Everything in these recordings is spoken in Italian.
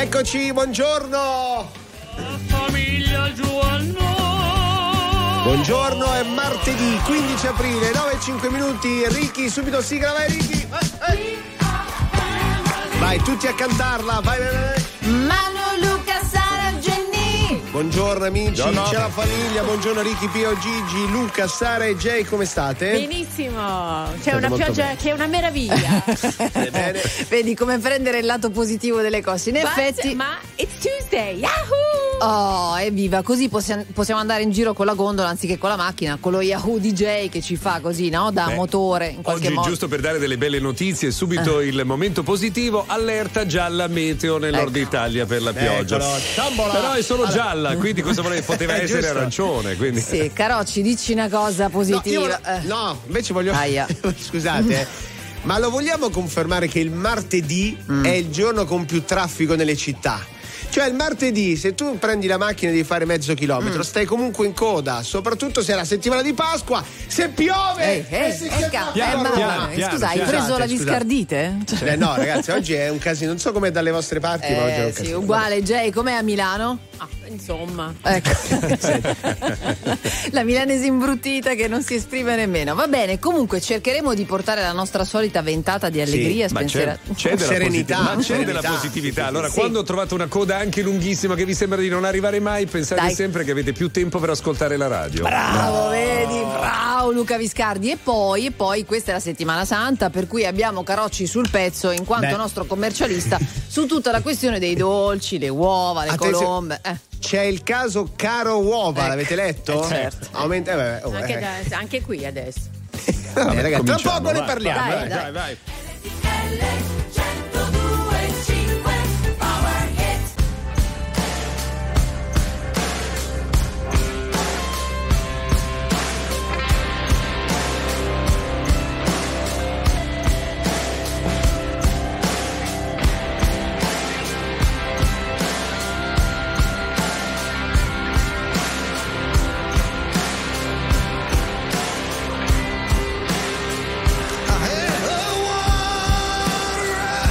Eccoci, buongiorno. Famiglia Giovanno. Buongiorno, è martedì 15 aprile, 9:05. Ricky, subito sigla, vai Ricky. Vai, tutti a cantarla, vai. Manu, Luca, Sara, Jenny. Buongiorno amici, Buongiorno. c'è la famiglia, buongiorno Ricky, Pio, Gigi, Luca, Sara e Jay, come state? Benissimo, c'è una molto pioggia bene. che è una meraviglia. Bene. Vedi come prendere il lato positivo delle cose. In effetti, Ma it's Tuesday, Yahoo! oh, evviva, così possiamo andare in giro con la gondola anziché con la macchina, con lo Yahoo DJ che ci fa così, no? Da motore in qualche Oggi, modo. giusto per dare delle belle notizie, subito il momento positivo, allerta gialla meteo nel nord Italia per la pioggia. Eccolo, tombola. Però è solo gialla, quindi cosa poteva È essere giusto. arancione. Quindi. Sì, Carocci, dici una cosa positiva. No, invece voglio. Aia. Scusate, ma lo vogliamo confermare che il martedì è il giorno con più traffico nelle città? Cioè il martedì, se tu prendi la macchina e devi fare mezzo chilometro, stai comunque in coda, soprattutto se è la settimana di Pasqua, se piove! Scusa, hai preso la discardite? No, ragazzi, oggi è un casino, non so com'è dalle vostre parti, ma oggi è un Sì, casino. uguale. Jay, com'è a Milano? Insomma. Ecco. La milanese imbruttita che non si esprime nemmeno. Va bene, comunque cercheremo di portare la nostra solita ventata di allegria, Ma spensierata. c'è della Serenità, positività. Ma c'è serenità. della positività. Allora, Sì. quando trovate una coda anche lunghissima che vi sembra di non arrivare mai, pensate Dai. sempre che avete più tempo per ascoltare la radio. Bravo, vedi, bravo Luca Viscardi. E poi questa è la settimana santa, per cui abbiamo Carocci sul pezzo in quanto nostro commercialista su tutta la questione dei dolci, le uova, le Attenzione. colombe. C'è il caso Caro Uova, Ecco. l'avete letto? Certo. Aumenta, Anche qui adesso. Vabbè, ragazzi, tra cominciamo, poco ne vai. parliamo. Dai. Vai. I had a water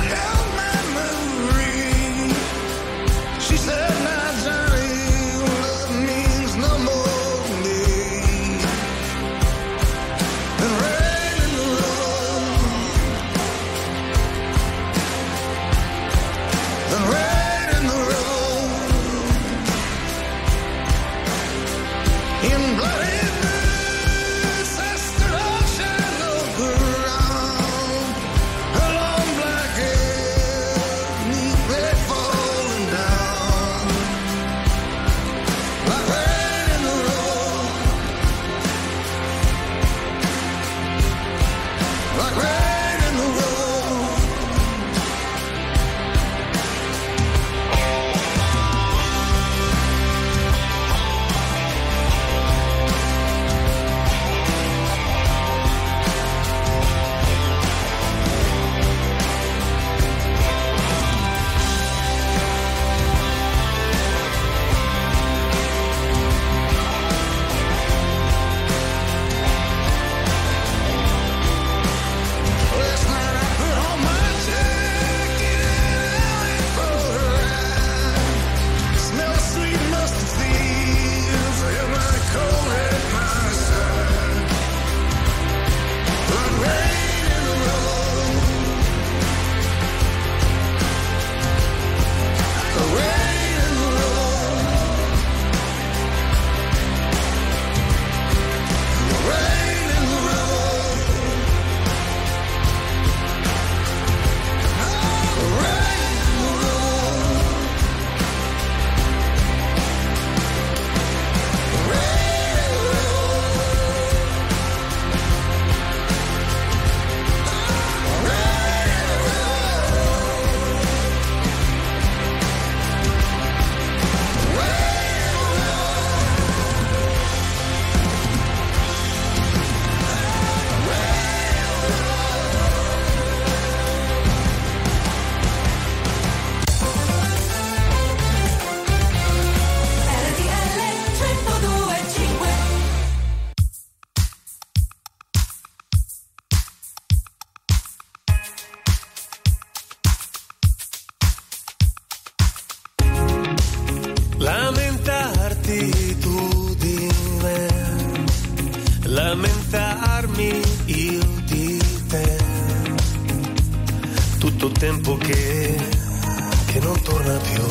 Tutto tempo che non torna più.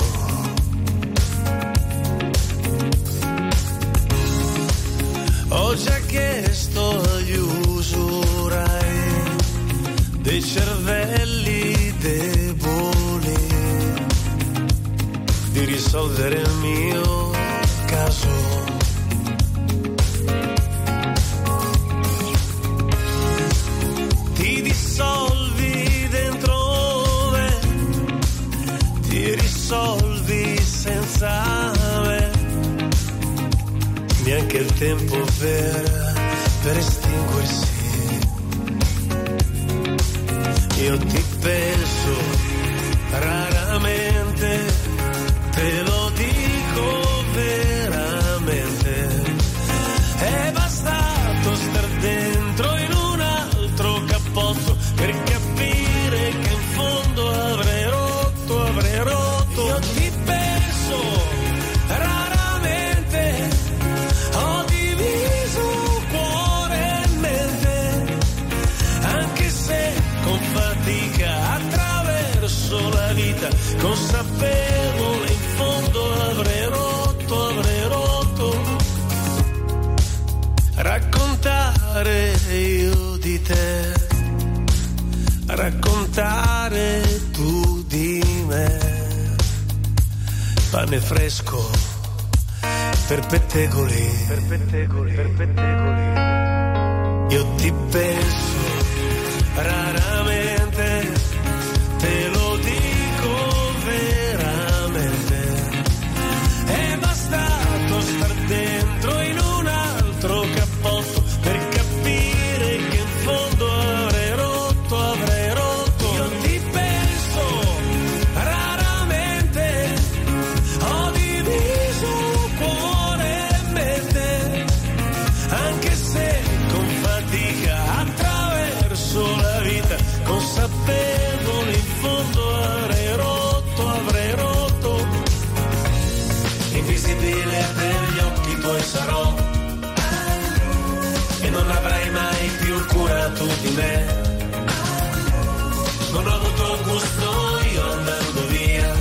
Ho già chiesto agli usurai dei cervelli deboli di risolvere il mio caso. Ti dissolvi dentro me, ti risolvi senza me, neanche il tempo per estinguersi. Io ti penso raramente, te lo dico veramente. È bastato star dentro in un altro cappotto per capire che in fondo avrei rotto. Io ti penso raramente, ho diviso cuore e mente, anche se con fatica attraverso la vita, consapevole in fondo avrei rotto. Raccontare io di te, raccontare tu di me, pane fresco per pettegoli. Io ti penso raramente, te lo dico veramente. È bastato star dentro in un altro cappotto per capire che in fondo avrei rotto. Io ti penso raramente, ho diviso cuore e mente, anche se con fatica attraverso la vita, consapevole in fondo avrei rotto. Invisibile per gli occhi tuoi sarò, e non avrai mai più cura tu di me. Non ho avuto gusto io andando via,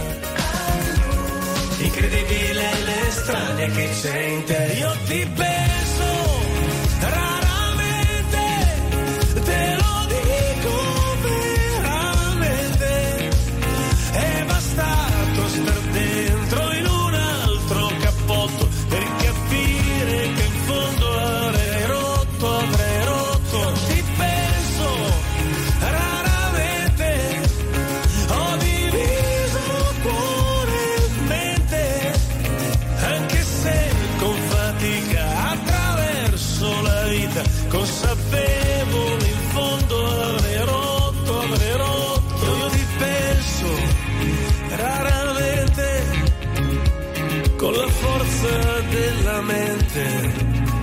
incredibile l'estranea che c'è in te. Io ti penso raramente, te lo dico veramente. È bastato star dentro in un altro cappotto per capire che in fondo avrei rotto. Io ti penso raramente, ho diviso cuore e mente, anche se con fatica attraverso la vita, consapevole in fondo avrei rotto. Io ti penso raramente, con la forza della mente,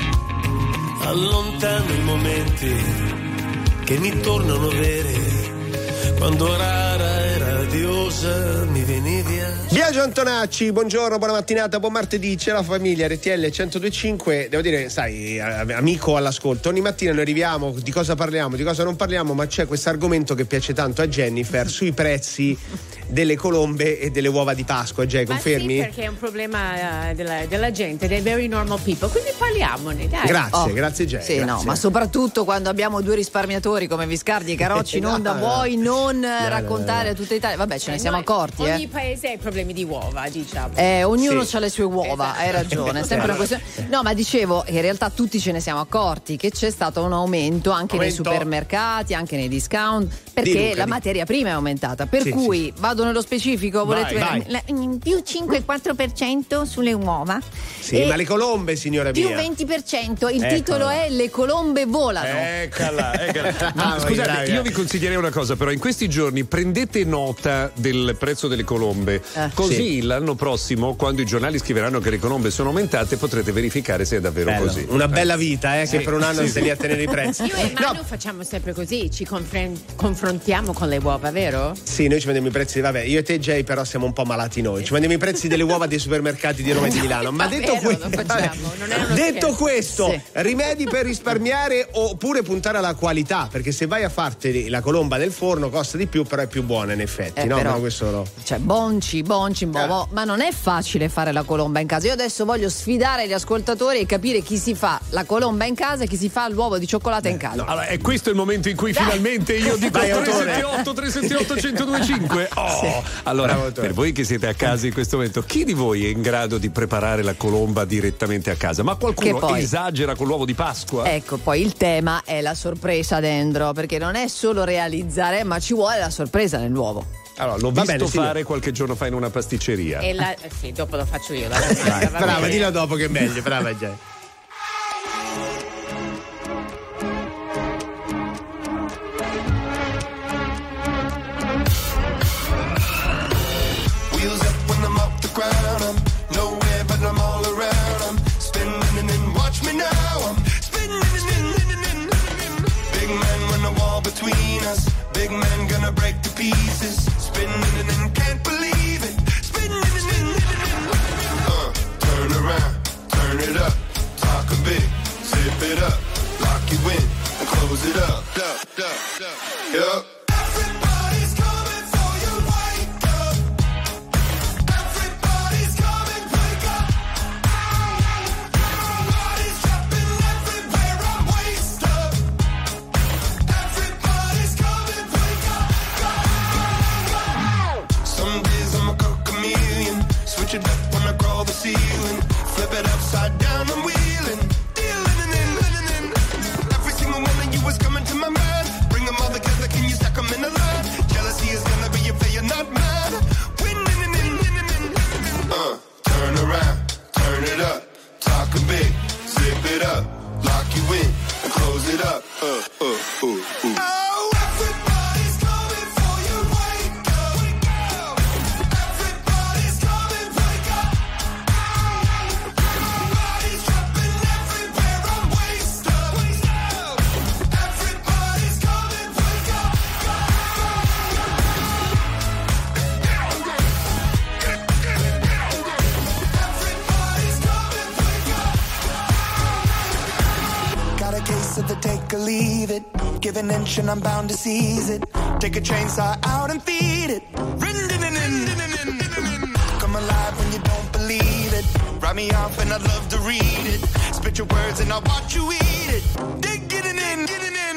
allontano i momenti che mi tornano veri. Quando rara e radiosa mi venivi a... Biagio Antonacci, buongiorno, buona mattinata, buon martedì, c'è la famiglia RTL 102.5. Devo dire, sai, amico all'ascolto, ogni mattina noi arriviamo, di cosa parliamo, di cosa non parliamo, ma c'è questo argomento che piace tanto a Jennifer sui prezzi delle colombe e delle uova di Pasqua. Jay, confermi? Sì, perché è un problema della gente, dei very normal people, quindi parliamone, dai. Grazie Jay. Sì, grazie. no, ma soprattutto quando abbiamo due risparmiatori come Viscardi e Carocci in onda, vuoi non raccontare a tutta Italia? Vabbè, ce ne siamo accorti. Ogni paese ha i problemi di uova, diciamo. Ognuno Sì. ha le sue uova, Esatto. hai ragione, è sempre una questione. No, ma dicevo, in realtà tutti ce ne siamo accorti che c'è stato un aumento anche nei supermercati, anche nei discount, perché la materia prima è aumentata. Per cui vado nello specifico, volete più 5,4% sulle uova. Sì, ma le colombe, signora più mia. 20%. Il titolo è Le colombe volano. Eccola. Ma scusate, io vi consiglierei una cosa, però in questi giorni prendete nota del prezzo delle colombe, Così l'anno prossimo, quando i giornali scriveranno che le colombe sono aumentate, potrete verificare se è davvero così. Una bella vita, che per un anno stai lì a tenere i prezzi. Io e Manu facciamo sempre così, ci confrontiamo con le uova, vero? Sì, noi ci vendiamo i prezzi, vabbè, io e te Jay però siamo un po' malati noi. Ci vendiamo i prezzi delle uova dei supermercati di Roma e di Milano. Ma detto questo, sì. rimedi per risparmiare oppure puntare alla qualità, perché se vai a farti la colomba nel forno costa di più, però è più buona in effetti, no? Però, questo cioè bonci, ma non è facile fare la colomba in casa. Io adesso voglio sfidare gli ascoltatori e capire chi si fa la colomba in casa e chi si fa l'uovo di cioccolata in casa. Allora, è questo il momento in cui finalmente io dico 378-378-1025. Allora, per voi che siete a casa in questo momento, chi di voi è in grado di preparare la colomba direttamente a casa? Ma qualcuno esagera con l'uovo di Pasqua? Ecco, poi il tema è la sorpresa dentro, perché non è solo realizzare, ma ci vuole la sorpresa nell'uovo. Allora, l'ho visto fare qualche giorno fa in una pasticceria. Sì, dopo lo faccio io. Brava, dillo dopo che è meglio, brava Jay. Wheels up when I'm off the ground. I'm nowhere but I'm all around. I'm spinning and watch me now. I'm spinning. Big man when the wall between us. Big man gonna break to pieces. Spinning and can't believe it. Spinning. Turn around, turn it up. Talking big, zip it up. Lock you in and close it up. Yup. Switch it up when I crawl the ceiling. Flip it upside down, I'm wheeling. Dealing in. Every single one of you is coming to my mind. Bring them all together, can you stack them in a line? Jealousy is gonna be your failure, not mine. Winning. Turn around, turn it up. Talking big, zip it up. Lock you in and close it up. Take or leave it. Give an inch and I'm bound to seize it. Take a chainsaw out and feed it. Come alive when you don't believe it. Write me off and I'd love to read it. Spit your words and I'll watch you eat it. Dig getting in.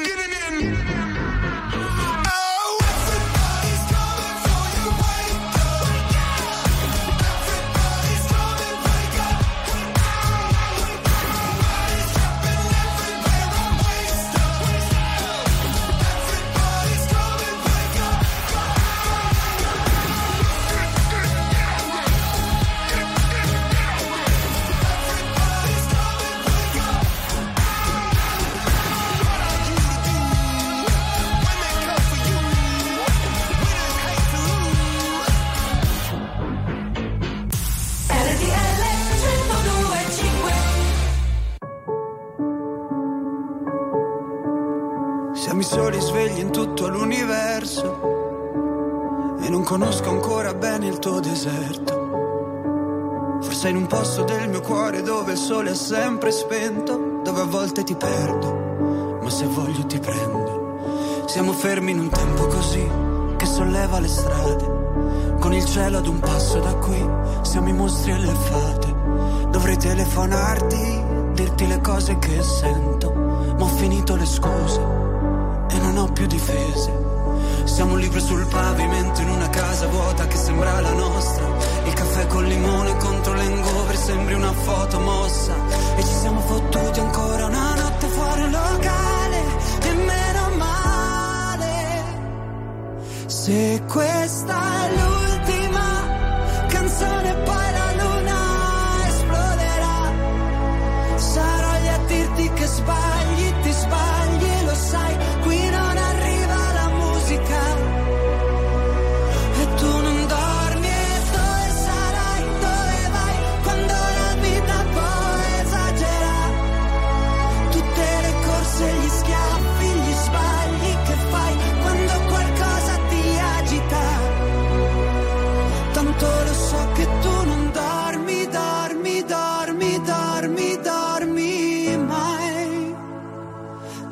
Siamo i soli svegli in tutto l'universo e non conosco ancora bene il tuo deserto. Forse in un posto del mio cuore dove il sole è sempre spento, dove a volte ti perdo, ma se voglio ti prendo. Siamo fermi in un tempo così che solleva le strade, con il cielo ad un passo da qui, siamo i mostri e le fate. Dovrei telefonarti, dirti le cose che sento, ma ho finito le scuse e non ho più difese. Siamo libri sul pavimento in una casa vuota che sembra la nostra. Il caffè col limone contro l'hangover sembri una foto mossa. E ci siamo fottuti ancora una notte fuori un locale, e meno male. Se questa è l'ultima canzone poi la luna esploderà. Sarò lì a dirti che sbagli, ti sbagli, lo sai. Qui non arriva la musica e tu non dormi e dove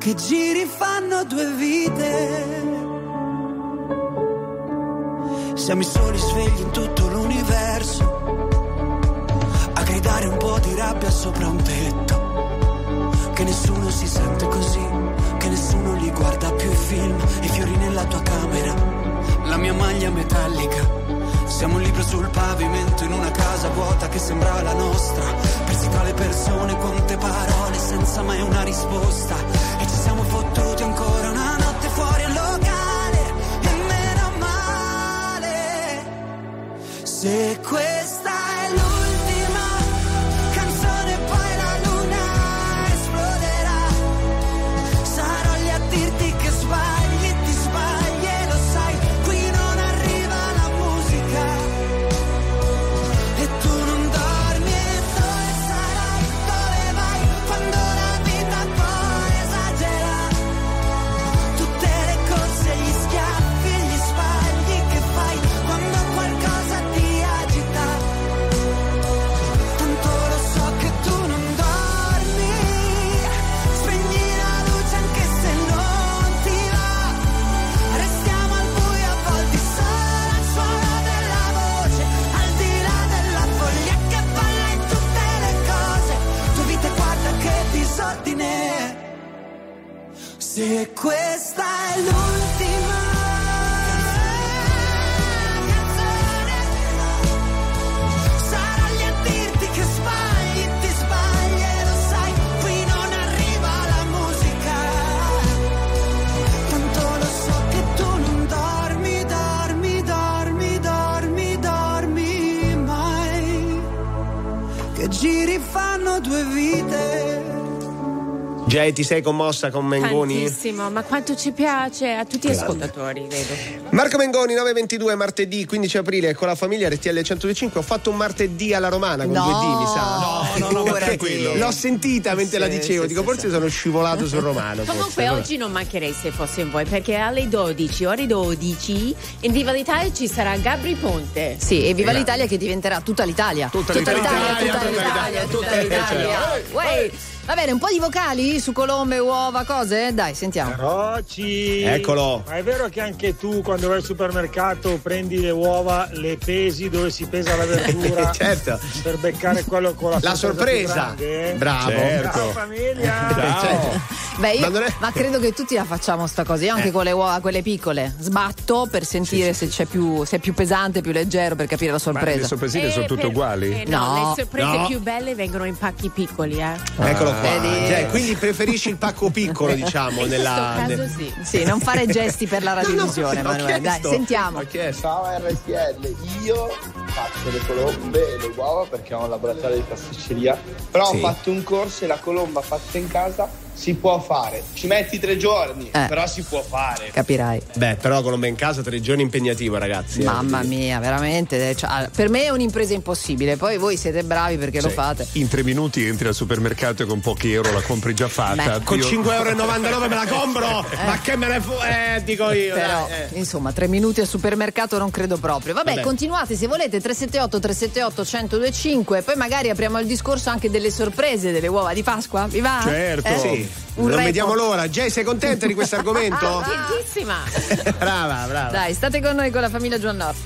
che giri fanno due vite. Siamo i soli svegli in tutto l'universo, a gridare un po' di rabbia sopra un tetto. Che nessuno si sente così, che nessuno li guarda più i film, i fiori nella tua camera, la mia maglia metallica. Siamo un libro sul pavimento in una casa vuota che sembrava la nostra, persi tra le persone, quante parole senza mai una risposta. E ci siamo fottuti ancora una notte fuori al locale, e meno male. Se questa è l'ultima canzone poi la luna esploderà, sarò lì a dirti che sbagli, ti sbagli e lo sai, qui non arriva la musica e tu non dormi. E dove sarai, dove vai, quando la vita poi esagera, tutte le corse, gli schiaffi e gli sbagli che fai quando qualcosa ti agita. Tanto lo so che tu non dormi, spegni la luce anche se non ti va, restiamo al buio a volte solo al suono della voce, al di là della foglia che balla in tutte le cose, tua vita guarda che disordine. Se questa è l'ultima canzone, sarà lì a dirti che sbagli, ti sbagli e lo sai, qui non arriva la musica. Tanto lo so che tu non dormi, dormi, dormi, dormi, dormi mai, che giri fanno due vite. Jay, ti sei commossa con Mengoni? Tantissimo, ma quanto ci piace a tutti gli ascoltatori, vedo. Marco Mengoni, 9:22, martedì 15 aprile, con la famiglia RTL 102.5. Ho fatto un martedì alla romana con 2D, mi sa. No, ma tranquillo. L'ho sentita mentre la dicevo, dico forse sono scivolato sul romano. Comunque oggi non mancherei se fossi in voi, perché alle 12, ore 12, in Viva l'Italia ci sarà Gabri Ponte. Sì, e Viva l'Italia che diventerà tutta l'Italia. Tutta l'Italia. Uè. Va bene, un po' di vocali su colombe, uova, cose? Dai, sentiamo. Carocci! Eccolo! Ma è vero che anche tu quando vai al supermercato prendi le uova, le pesi dove si pesa la verdura? Certo! Per beccare quello con la sorpresa! più grande, eh? Bravo! Certo. Ciao famiglia! Ciao. Beh, ma credo che tutti la facciamo sta cosa. Io anche con le uova, quelle piccole, sbatto per sentire se è più pesante, più leggero, per capire la sorpresa. Ma le sorpresine sono tutte uguali? No, le sorprese più belle vengono in pacchi piccoli, Eccolo qua. Cioè, quindi preferisci il pacco piccolo, diciamo, in nella. questo caso sì. Sì, non fare gesti per la radiovisione, Emanuele. Dai, sentiamo. Ciao RTL, io faccio le colombe e le uova perché ho un laboratorio di pasticceria, però ho fatto un corso e la colomba fatta in casa si può fare, ci metti 3 giorni, però si può fare. Capirai. Beh, però colomba in casa 3 giorni impegnativo, ragazzi. Mamma mia, veramente. Cioè, per me è un'impresa impossibile. Poi voi siete bravi perché lo fate. In 3 minuti entri al supermercato e con pochi euro la compri già fatta. Con 5,99 me la compro! Ma che me ne dico io. Però, insomma, 3 minuti al supermercato non credo proprio. Vabbè, continuate se volete. 378-378-1025. Poi magari apriamo il discorso anche delle sorprese delle uova di Pasqua. Vi va? Certo. Sì. Non vediamo l'ora. Jay, sei contenta di questo argomento? Contentissima. Brava. Dai, state con noi con la famiglia Giovannot.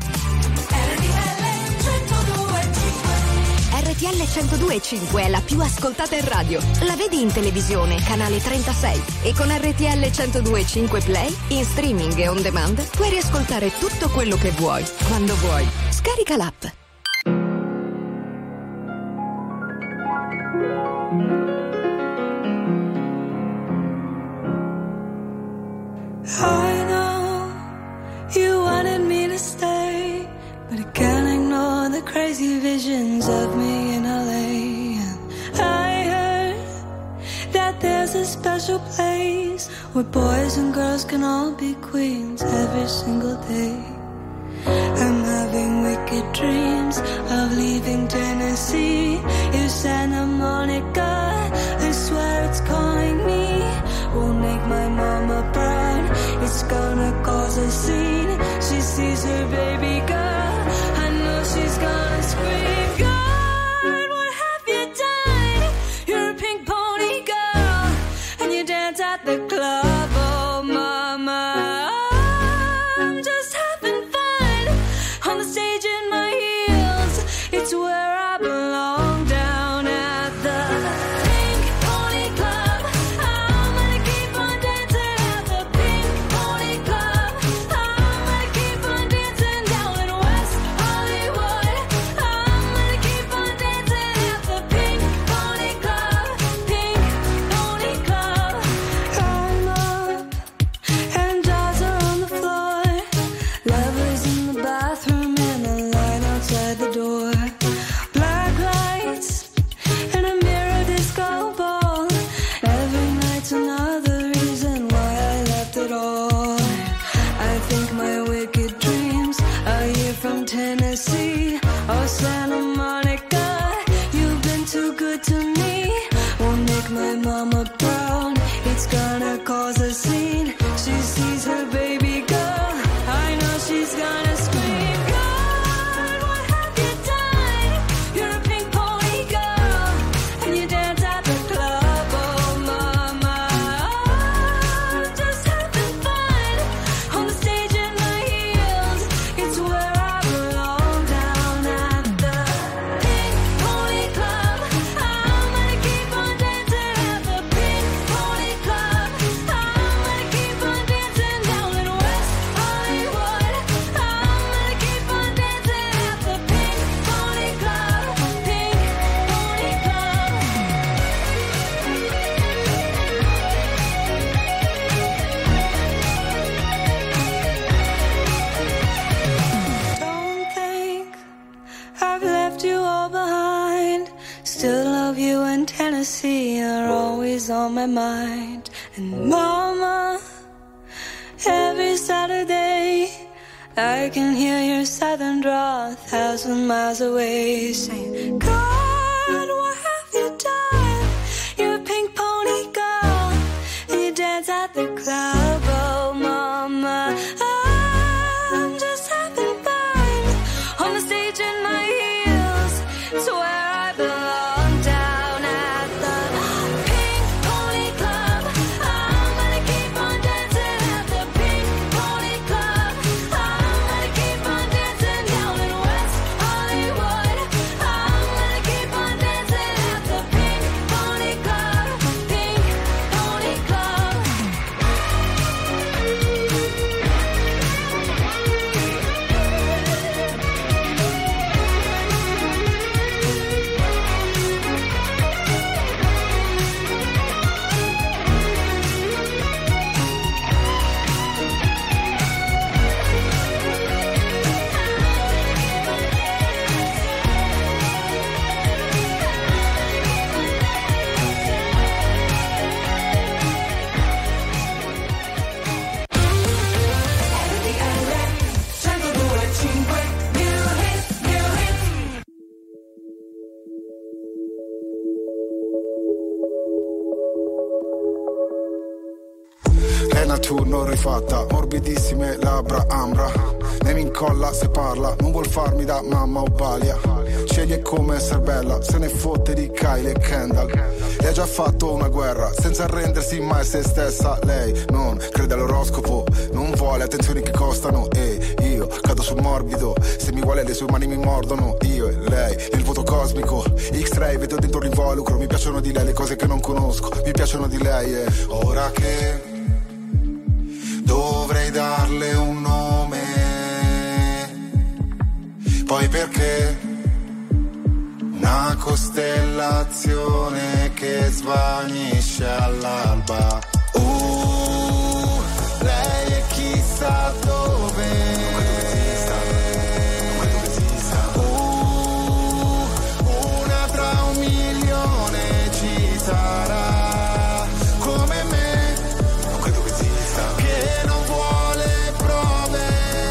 RTL 102.5 è la più ascoltata in radio. La vedi in televisione, canale 36. E con RTL 102.5 Play, in streaming e on demand, puoi riascoltare tutto quello che vuoi, quando vuoi. Scarica l'app. I know you wanted me to stay, but I can't ignore the crazy visions of me in LA. I heard that there's a special place where boys and girls can all be queens every single day. I'm having wicked dreams of leaving Tennessee. You Santa Monica, I swear it's calling me. Won't make my mama proud, it's gonna cause a scene. She sees her baby girl, I know she's gonna scream. God, what have you done? You're a pink pony girl, and you dance at on my mind. And mama, every Saturday I can hear your southern drawl 1,000 miles away, saying, God, what have you done? You're a pink pony girl, and you dance at the club. Oh, mama, I'm just having fun on the stage in my heels. It's where I belong, down at the Pink Pony Club. I'm gonna keep on dancing at the Pink Pony Club. I'm gonna keep on dancing down in West Hollywood. I'm gonna keep on dancing at the Pink Pony Club. Pink Pony Club. È una turno rifatta, morbidissime labbra ambra. Ne mi incolla se parla, non vuol farmi da mamma o balia. Sceglie come essere bella, se ne fotte di Kylie e Kendall. E ha già fatto una guerra, senza arrendersi mai se stessa. Lei non crede all'oroscopo, non vuole attenzioni che costano. E io cado sul morbido, se mi vuole le sue mani mi mordono. Io e lei, nel vuoto cosmico, X-ray vedo dentro l'involucro. Mi piacciono di lei le cose che non conosco, mi piacciono di lei. E ora che dovrei darle un nome, poi perché una costellazione che svanisce all'alba. Lei è chissà dove. Una tra 1 milione ci sarà come me. Non credo che esista. Che non vuole prove.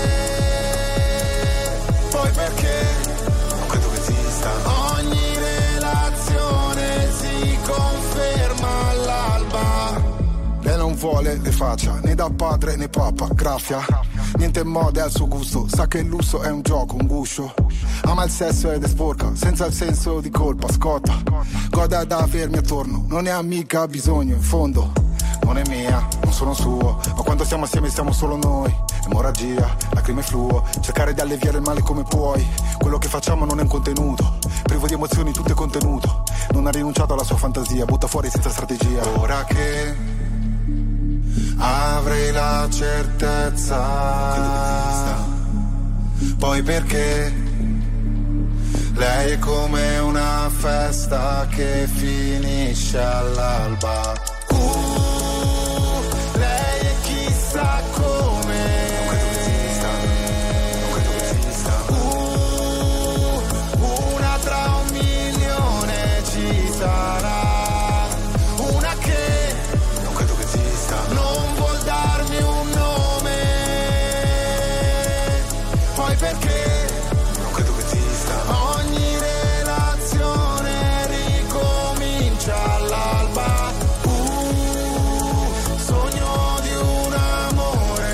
Poi perché? Non credo che esista. Ogni relazione si conferma all'alba. Lei non vuole le faccia, né da padre né papà, graffia. Niente moda è al suo gusto, sa che il lusso è un gioco, un guscio. Ama il sesso ed è sporca, senza il senso di colpa, scotta. Gode ad avermi attorno, non ne ha mica bisogno, in fondo. Non è mia, non sono suo, ma quando siamo assieme siamo solo noi. Emorragia, lacrime fluo, cercare di alleviare il male come puoi. Quello che facciamo non è un contenuto, privo di emozioni tutto è contenuto. Non ha rinunciato alla sua fantasia, butta fuori senza strategia. Ora che avrei la certezza, poi perché lei è come una festa che finisce all'alba. Lei è chissà come. Una tra 1 milione ci sarà. Una che non credo che esista. Non vuol darmi un nome. Poi perché non credo che esista. Ogni relazione ricomincia all'alba. Sogno di un amore.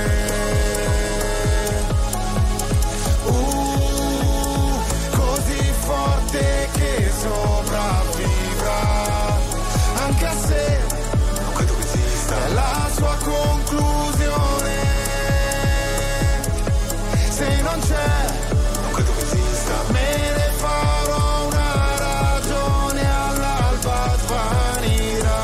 Così forte che sopravvivrà. Anche a sé non credo che esista. È la sua conclusione. Se non c'è non credo che esista. Me ne farò una ragione, all'alba svanirà.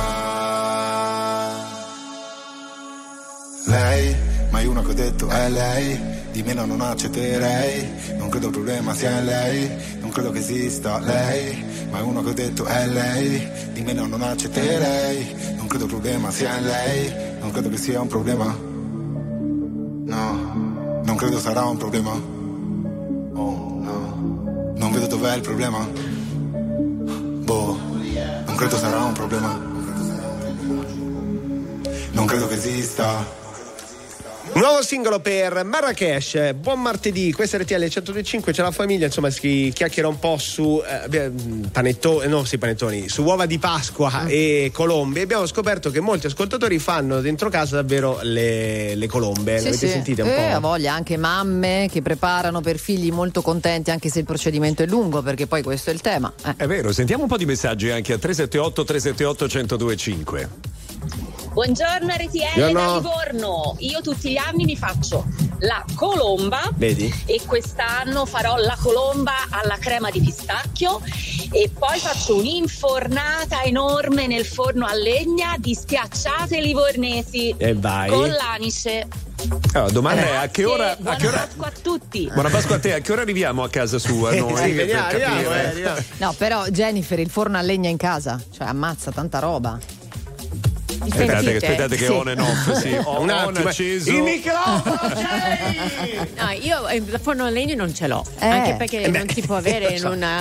Lei, mai una che ho detto è lei. Di meno non accetterei. Non credo il problema sia lei. Non credo che esista lei. Mai uno che ho detto è lei. Di meno non accetterei. Non credo il problema sia lei. Non credo che sia un problema. No, non credo sarà un problema. Oh no, non vedo dov'è il problema. Boh, non credo sarà un problema. non credo che esista. Nuovo singolo per Marrakesh, buon martedì, questa è RTL 102.5, c'è la famiglia, insomma si chiacchiera un po' su panettoni, su uova di Pasqua e colombe. Abbiamo scoperto che molti ascoltatori fanno dentro casa davvero le colombe, l'avete sentite un po'? A voglia, anche mamme che preparano per figli molto contenti, anche se il procedimento è lungo, perché poi questo è il tema. È vero, sentiamo un po' di messaggi anche a 378 1025. Buongiorno RTL da Livorno, io tutti gli anni mi faccio la colomba. Vedi? E quest'anno farò la colomba alla crema di pistacchio e poi faccio un'infornata enorme nel forno a legna di schiacciate livornesi con l'anice. Allora, domanda è a che ora? Buona Pasqua a tutti. Buona Pasqua a te, a che ora arriviamo a casa sua? Noi, arriviamo. No, però Jennifer, il forno a legna in casa, cioè ammazza tanta roba. Aspettate che on and off, sì. Un attimo, acceso. il microfono No, io il forno a legno non ce l'ho, anche perché non si può avere in un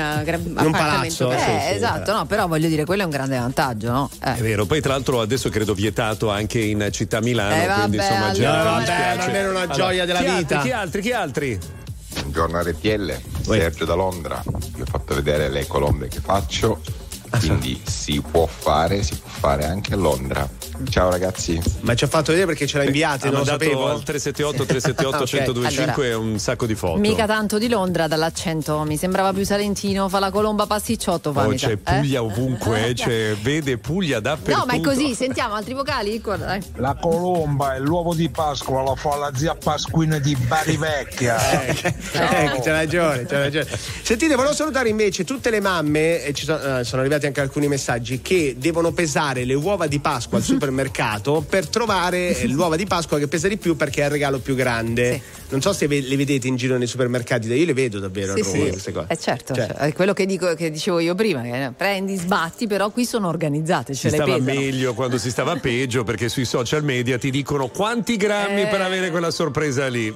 palazzo. Esatto, no, però voglio dire, quello è un grande vantaggio, no? È vero, poi tra l'altro adesso credo vietato anche in città Milano, quindi insomma almeno una gioia della vita. Chi altri? Buongiorno RTL, Sergio da Londra. Vi ho fatto vedere le colombe che faccio. Quindi si può fare anche a Londra. Ciao ragazzi. Ma ci ha fatto vedere perché ce l'ha inviate, non lo sapevo. Al 378 1025 allora, un sacco di foto. Mica tanto di Londra dall'accento, mi sembrava più salentino, fa la colomba pasticciotto. C'è Puglia ovunque, vede Puglia dappertutto. No, ma è così, sentiamo altri vocali. La colomba e l'uovo di Pasqua lo fa la zia Pasquina di Bari Vecchia. C'è ragione. Sentite, volevo salutare invece tutte le mamme, e sono arrivati anche alcuni messaggi, che devono pesare le uova di Pasqua al supermercato per trovare l'uova di Pasqua che pesa di più perché è il regalo più grande. Sì. Non so se le vedete in giro nei supermercati, io le vedo davvero queste cose. Certo, è quello che dicevo io prima, che prendi, sbatti, però qui sono organizzate, si stava meglio quando si stava peggio, perché sui social media ti dicono quanti grammi per avere quella sorpresa lì.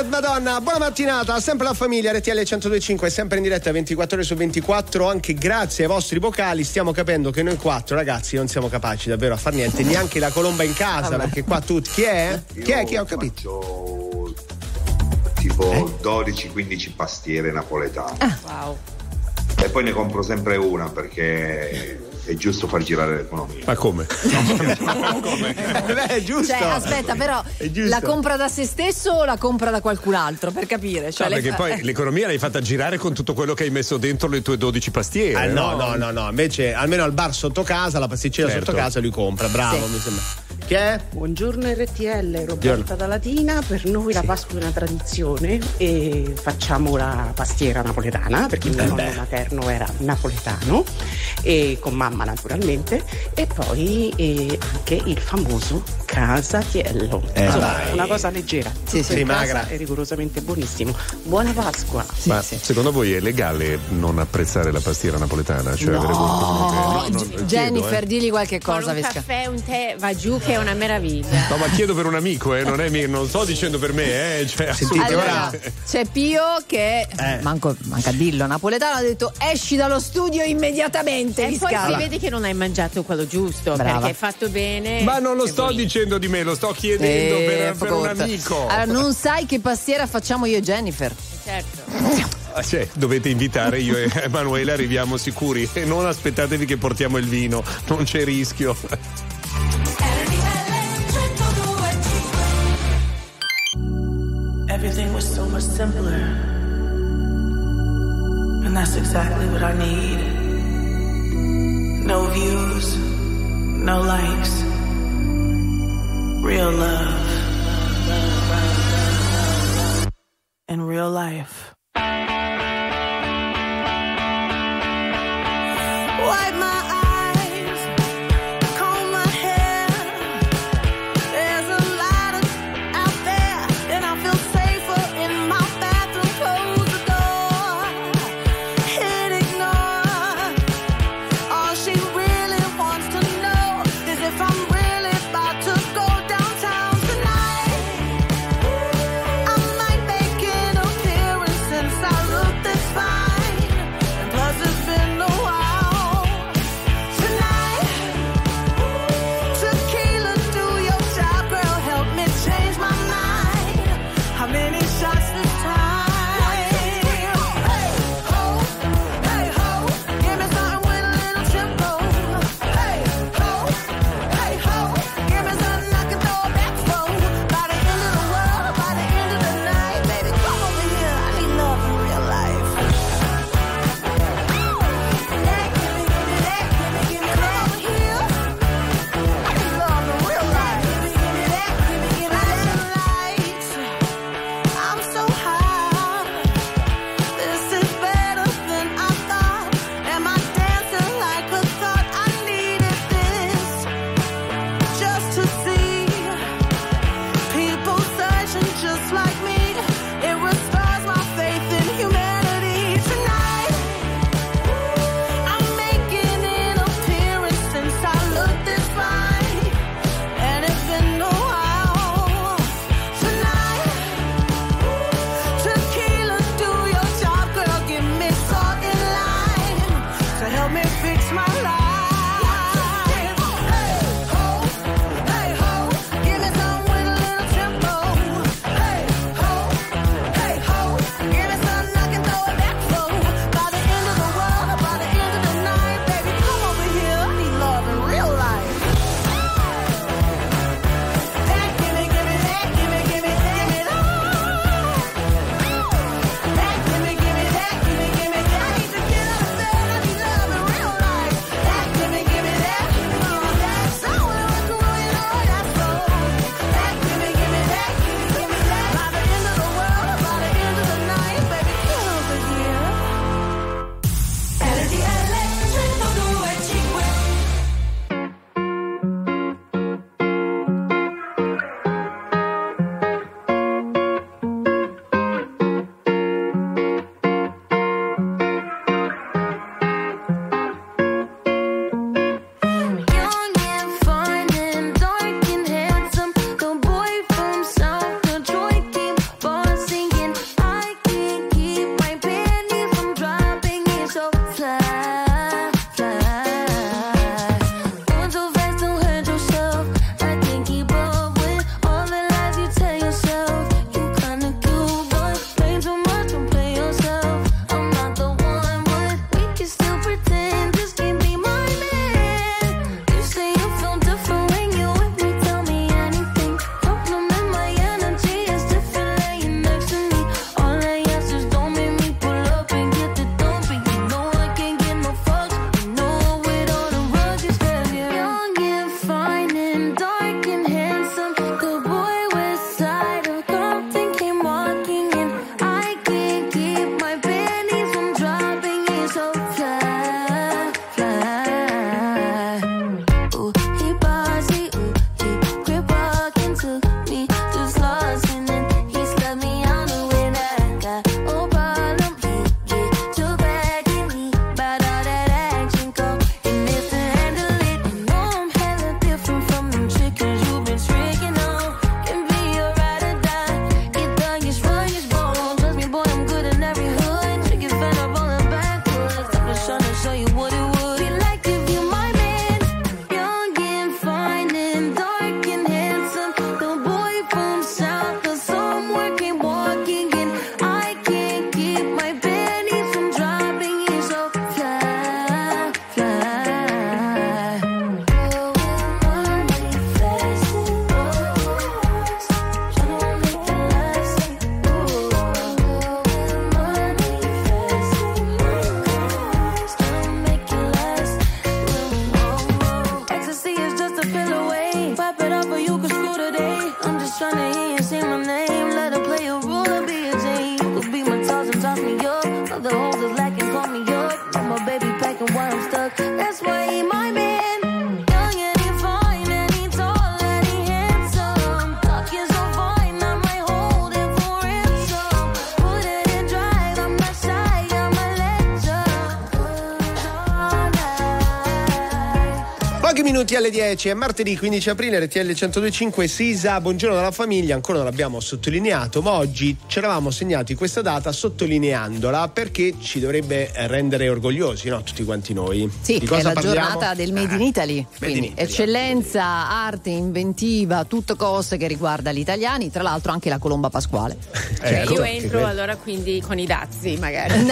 Fiat Madonna, buona mattinata, sempre la famiglia RTL 102.5, sempre in diretta 24 ore su 24, anche grazie ai vostri vocali stiamo capendo che noi 4 ragazzi non siamo capaci davvero a far niente, neanche la colomba in casa, perché qua tutti, chi è? Chi è? Chi ho capito? Tipo 12-15 pastiere napoletane. Wow. E poi ne compro sempre una perché è giusto far girare l'economia. Ma come? Beh, è giusto. Cioè, aspetta, però la compra da se stesso o la compra da qualcun altro, per capire? Cioè, perché poi l'economia l'hai fatta girare con tutto quello che hai messo dentro le tue 12 pastiere. No, invece almeno al bar sotto casa, la pasticcera sotto casa lui compra, bravo, mi sembra. Chi è? Buongiorno RTL, Roberta da Latina. Per noi la Pasqua è una tradizione e facciamo la pastiera napoletana perché mio nonno materno era napoletano e con mamma naturalmente, e poi anche il famoso casatiello, insomma una cosa leggera, magra e rigorosamente buonissimo. Buona Pasqua. Secondo voi è legale non apprezzare la pastiera napoletana? Cioè avere qualcuno che Jennifer, digli qualche cosa. Un caffè, un tè, va giù che è una meraviglia. No, ma chiedo per un amico, non sto dicendo per me, cioè, sentite allora, c'è Pio che manca a dirlo, napoletano, ha detto esci dallo studio immediatamente. E poi si vede che non hai mangiato quello giusto. Brava. Perché hai fatto bene. Ma non lo sto dicendo di me, lo sto chiedendo per un amico. Allora, non sai che pastiera facciamo io e Jennifer? Certo. Cioè, dovete invitare io e Emanuele, arriviamo sicuri e non aspettatevi che portiamo il vino, non c'è rischio. Everything was so much simpler, and that's exactly what I need. No views, no likes, real love, in real life. Wipe my Pochi minuti alle 10, è martedì 15 aprile, RTL 102.5, Sisa, buongiorno dalla famiglia, ancora non l'abbiamo sottolineato, ma oggi ci eravamo segnati questa data sottolineandola perché ci dovrebbe rendere orgogliosi, no? Tutti quanti noi. Sì, di cosa è la parliamo? Giornata del Made in Italy, quindi eccellenza, arte, inventiva, tutte cose che riguarda gli italiani, tra l'altro anche la colomba pasquale. Io entro allora quindi con i dazi magari.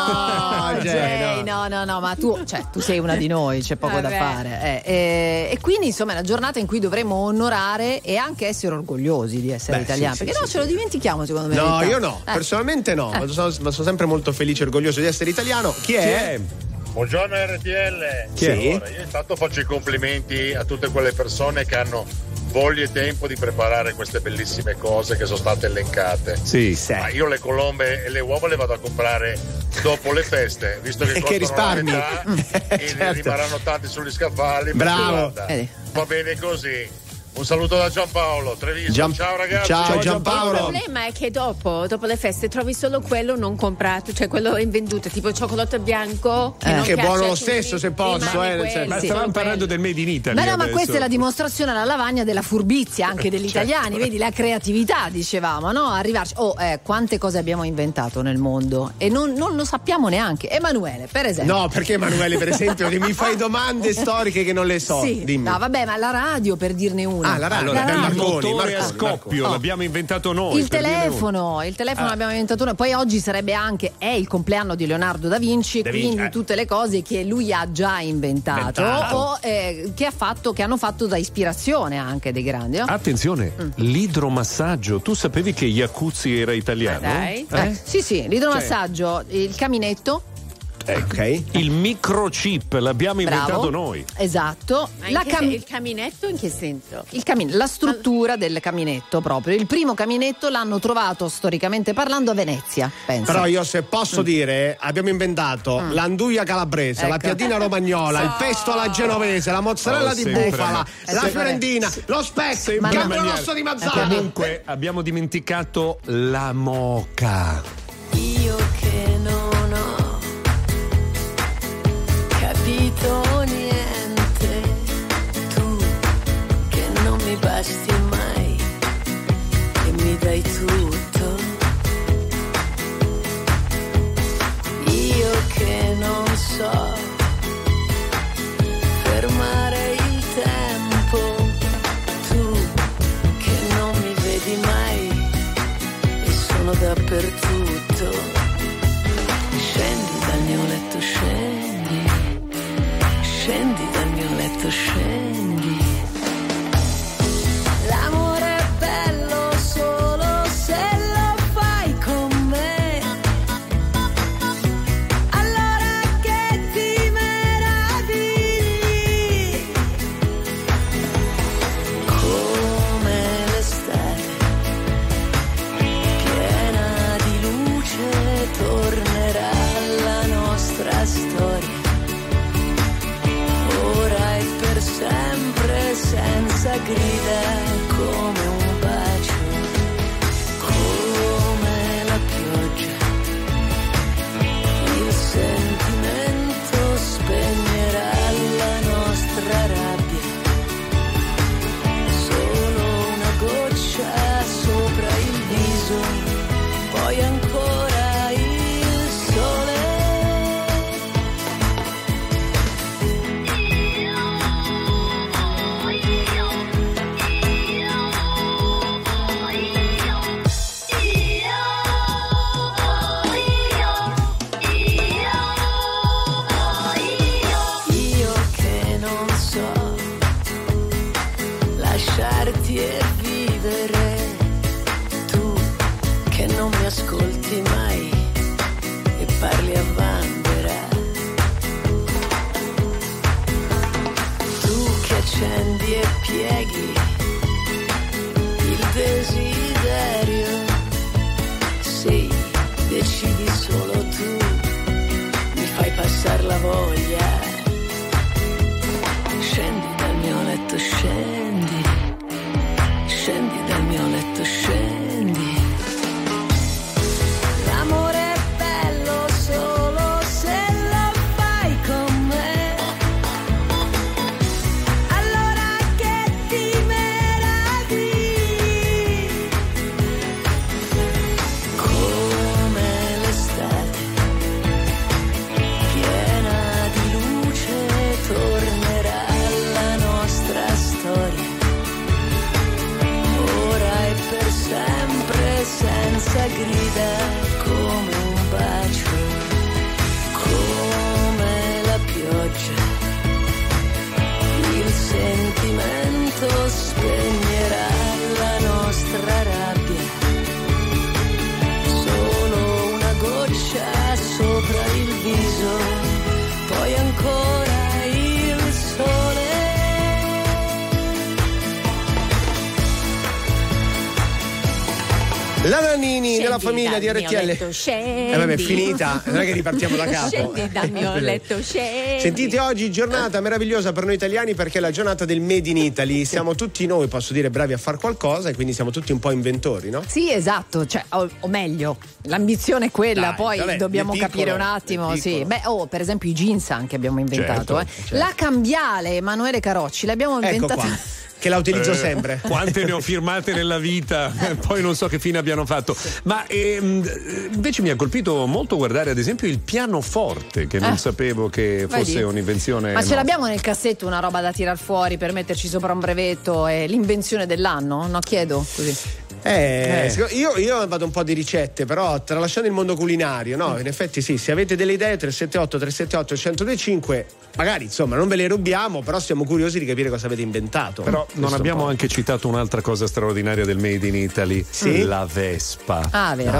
No, Jay, no, ma tu sei una di noi, c'è poco da fare. E quindi insomma è una giornata in cui dovremmo onorare e anche essere orgogliosi di essere italiani, perché ce lo dimentichiamo secondo me. No, io no, personalmente no, ma sono sempre molto felice e orgoglioso di essere italiano. Chi è? Buongiorno RTL. Chi è? Allora, io intanto faccio i complimenti a tutte quelle persone che hanno voglia e tempo di preparare queste bellissime cose che sono state elencate. Sì. Ma io le colombe e le uova le vado a comprare dopo le feste, visto che costano risparmi. la metà e ne rimarranno tanti sugli scaffali. Bravo. Va bene così. Un saluto da Giampaolo, Treviso. Ciao ragazzi. Ciao Giampaolo. Il problema è che dopo le feste trovi solo quello non comprato, cioè quello invenduto, tipo il cioccolato bianco. Che è buono lo stesso se posso. Ma stavamo parlando del Made in Italy. Beh, no, adesso. ma questa è la dimostrazione alla lavagna della furbizia anche degli italiani, vedi la creatività, dicevamo, no? Arrivarci. Quante cose abbiamo inventato nel mondo e non lo sappiamo neanche. Emanuele, per esempio. No, perché Emanuele, per esempio, mi fai domande storiche che non le so. Sì. Dimmi. No, vabbè, ma la radio, per dirne una. La radio. Il motore a scoppio l'abbiamo inventato noi. Il telefono l'abbiamo inventato noi. Poi oggi sarebbe anche il compleanno di Leonardo da Vinci, quindi tutte le cose che lui ha già inventato. O che hanno fatto da ispirazione anche dei grandi. No? Attenzione, l'idromassaggio. Tu sapevi che Iacuzzi era italiano? Dai. Sì, l'idromassaggio, il caminetto. Ok. Il microchip l'abbiamo inventato noi. Esatto. Il caminetto in che senso? La struttura del caminetto proprio. Il primo caminetto l'hanno trovato storicamente parlando a Venezia, penso. Però io se posso dire abbiamo inventato l'anduia calabrese, la piadina romagnola, il pesto alla genovese, la mozzarella di bufala, la fiorentina, lo speck, il gambero rosso di Mazzara. Comunque abbiamo dimenticato la moca. Io che non ho capito niente, tu che non mi basti mai e mi dai tutto, io che non so fermare il tempo, tu che non mi vedi mai e sono dappertutto. Scendi dal mio letto, scendi dal mio letto, scendi. L'amore è bello solo se lo fai con me. Allora che ti meravigli. Come l'estate piena di luce tornerà la nostra storia. Ora e per sempre senza grida, come un bacio, come la pioggia. Il sentimento spegnerà la nostra rabbia. Solo una goccia sopra il viso, poi ancora il sole. Lasciarti e vivere, tu che non mi ascolti mai e parli a vanvera, tu che accendi e pieghi il desiderio, sì, decidi solo tu, mi fai passare la voglia. Scendi dal mio letto, scendi dal mio letto, scendi. L'amore è bello solo se lo fai con me. La Nannini Scendi nella famiglia di dal mio RTL. letto, scendi. Vabbè, è finita, non è che ripartiamo da capo. Scendi dal mio letto, scendi. Sentite, oggi giornata meravigliosa per noi italiani perché è la giornata del Made in Italy. Siamo tutti noi, posso dire, bravi a fare qualcosa e quindi siamo tutti un po' inventori, no? Sì, esatto, cioè, o meglio, l'ambizione è quella, poi dobbiamo capire un attimo. Sì. Beh, per esempio i jeans anche abbiamo inventato. Certo. La cambiale Emanuele Carocci l'abbiamo inventata. Ecco qua. Che la utilizzo sempre. Quante ne ho firmate nella vita, poi non so che fine abbiano fatto. Ma invece mi ha colpito molto guardare ad esempio il pianoforte, che non sapevo che fosse un'invenzione. Ma ce l'abbiamo nel cassetto una roba da tirar fuori per metterci sopra un brevetto? È l'invenzione dell'anno? No, chiedo così. Io vado un po' di ricette, però tralasciando il mondo culinario, no? In effetti sì, se avete delle idee 378 378 1025, magari insomma non ve le rubiamo, però siamo curiosi di capire cosa avete inventato. Però non abbiamo anche citato un'altra cosa straordinaria del Made in Italy, sì? La Vespa. Ah, vero?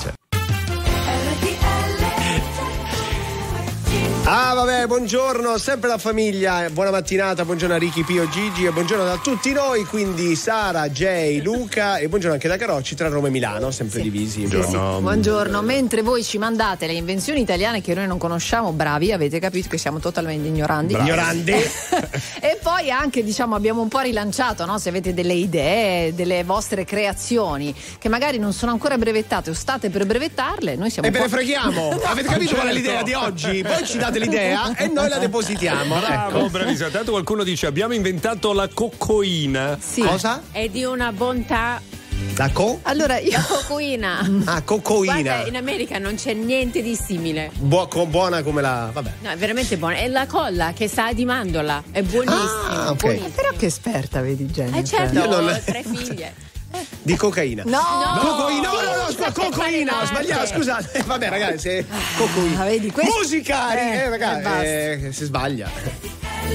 Ah vabbè, buongiorno, sempre la famiglia, buona mattinata, buongiorno a Ricky, Pio, Gigi e buongiorno da tutti noi, quindi Sara, Jay, Luca e buongiorno anche da Carocci tra Roma e Milano, sempre divisi. Buongiorno. Buongiorno, mentre voi ci mandate le invenzioni italiane che noi non conosciamo, bravi, avete capito che siamo totalmente ignoranti. E poi anche abbiamo un po' rilanciato, no? Se avete delle idee, delle vostre creazioni che magari non sono ancora brevettate o state per brevettarle, noi siamo e ve ne freghiamo, avete capito qual è l'idea di oggi? Poi ci date l'idea e noi la depositiamo. Bravo, bravissimo. Tanto qualcuno dice abbiamo inventato la coccoina. Sì. Cosa? È di una bontà. La Allora io. La coccoina. Ah, coccoina. Guarda, in America non c'è niente di simile. Buona come la. Vabbè. No, è veramente buona. È la colla che sa di mandorla. È buonissima. Okay. Però che esperta, vedi, Jennifer. Certo, ho 3 figlie. Di cocaina. No, cocaina. No, cocaina. Ho sbagliato, scusate. Vabbè, ragazzi, se cocaina. Vedi, musicali, ragazzi, si sbaglia.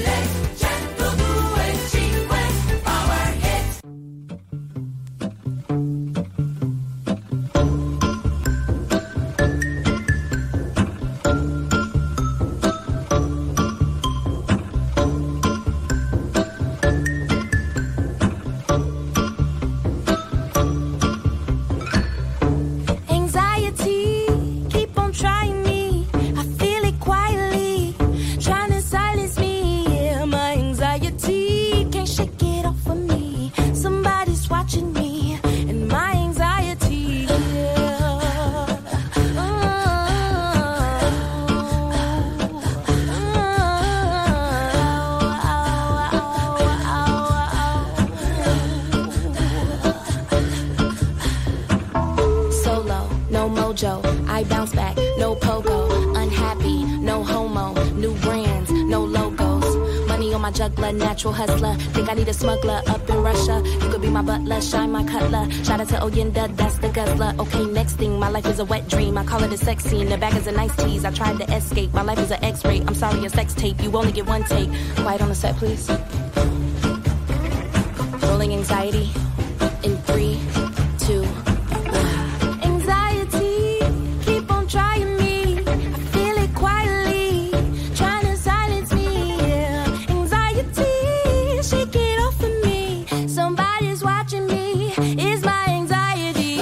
I bounce back, no pogo, unhappy, no homo, new brands, no logos, money on my juggler, natural hustler, think I need a smuggler up in Russia, you could be my butler, shine my cutler, shout out to Oyenda, that's the guzzler, okay next thing, my life is a wet dream, I call it a sex scene, the bag is a nice tease, I tried to escape, my life is an x-ray, I'm sorry a sex tape, you only get one take, quiet on the set please, rolling anxiety, in 3, 2, trying me, I feel it quietly, trying to silence me, anxiety, shake it off of me, somebody's watching me, it's my anxiety.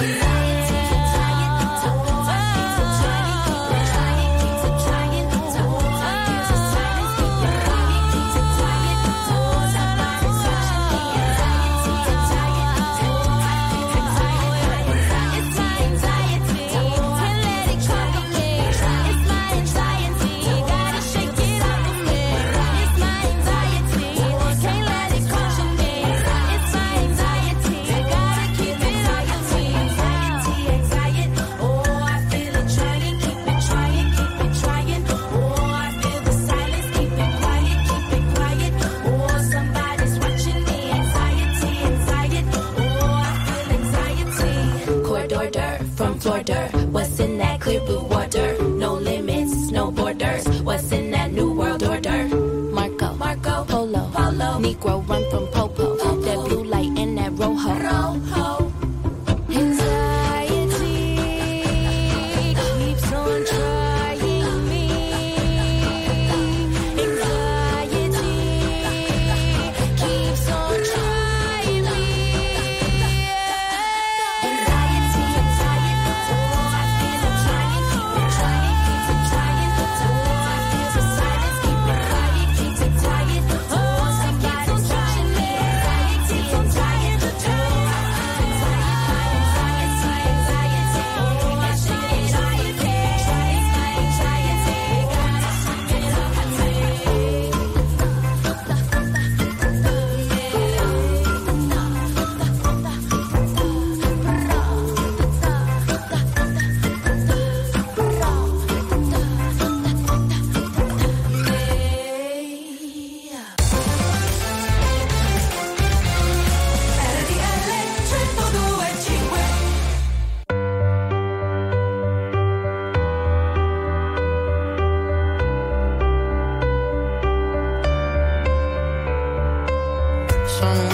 From Florida, what's in that clear blue water? No limits, no borders. What's in that new world order? Marco, Polo, Negro run from Popo. That blue light and that rojo. Anxiety keeps on trying me. Anxiety keeps on trying me. Anxiety.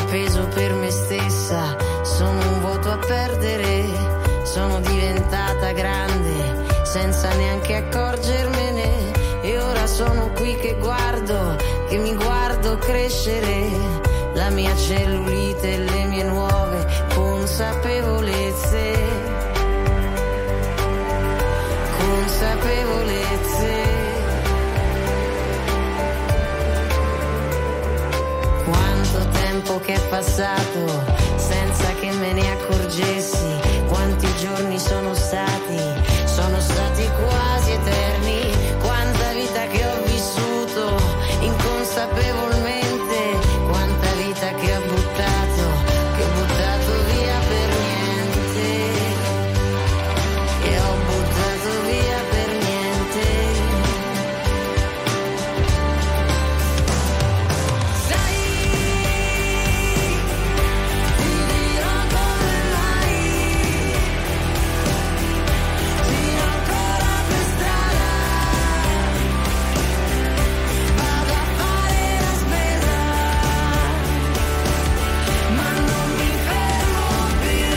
peso per me stessa, sono un voto a perdere, sono diventata grande senza neanche accorgermene e ora sono qui che mi guardo crescere la mia cellulite e le mie nuove consapevolezze. Quanto tempo che è passato senza che me ne accorgessi, quanti giorni sono stati quasi eterni, quanta vita che ho vissuto inconsapevolmente, quanta vita che ho buttato via per niente, e ho buttato via per niente. Sai, ti dirò come mai, giro ancora per strada, vado a fare la spesa, ma non mi fermo più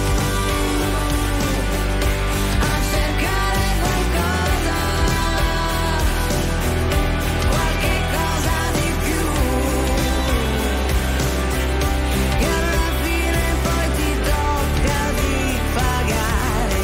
a cercare qualcosa, qualche cosa di più, che alla fine poi ti tocca di pagare.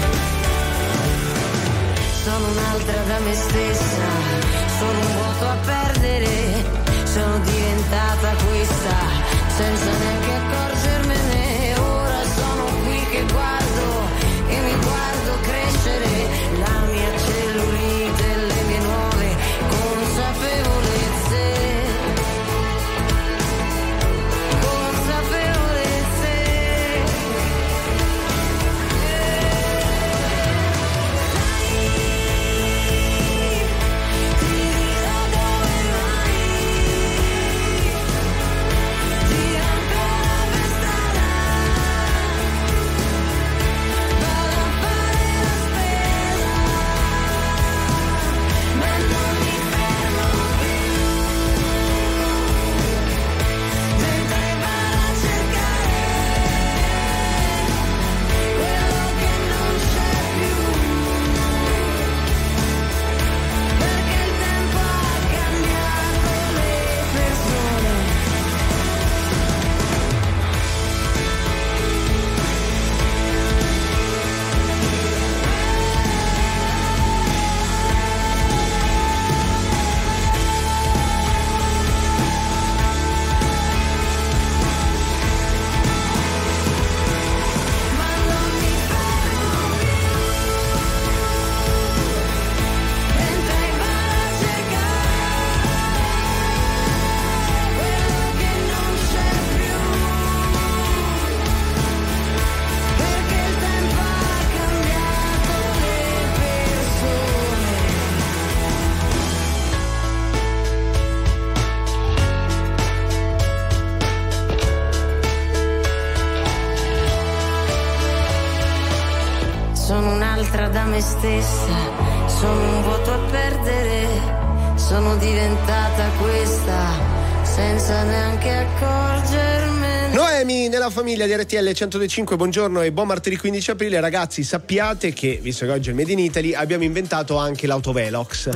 Sono un'altra da me stessa, sono un vuoto a perdere, sono diventata questa senza neanche accorgermene. Ora sono qui che mi guardo crescere la mia cellulite e le mie nuove consapevolezze. Da me stessa, sono un vuoto a perdere, sono diventata questa senza neanche accorgermene. Noemi nella famiglia di RTL 105, buongiorno e buon martedì 15 aprile. Ragazzi, sappiate che, visto che oggi è il Made in Italy, abbiamo inventato anche l'autovelox.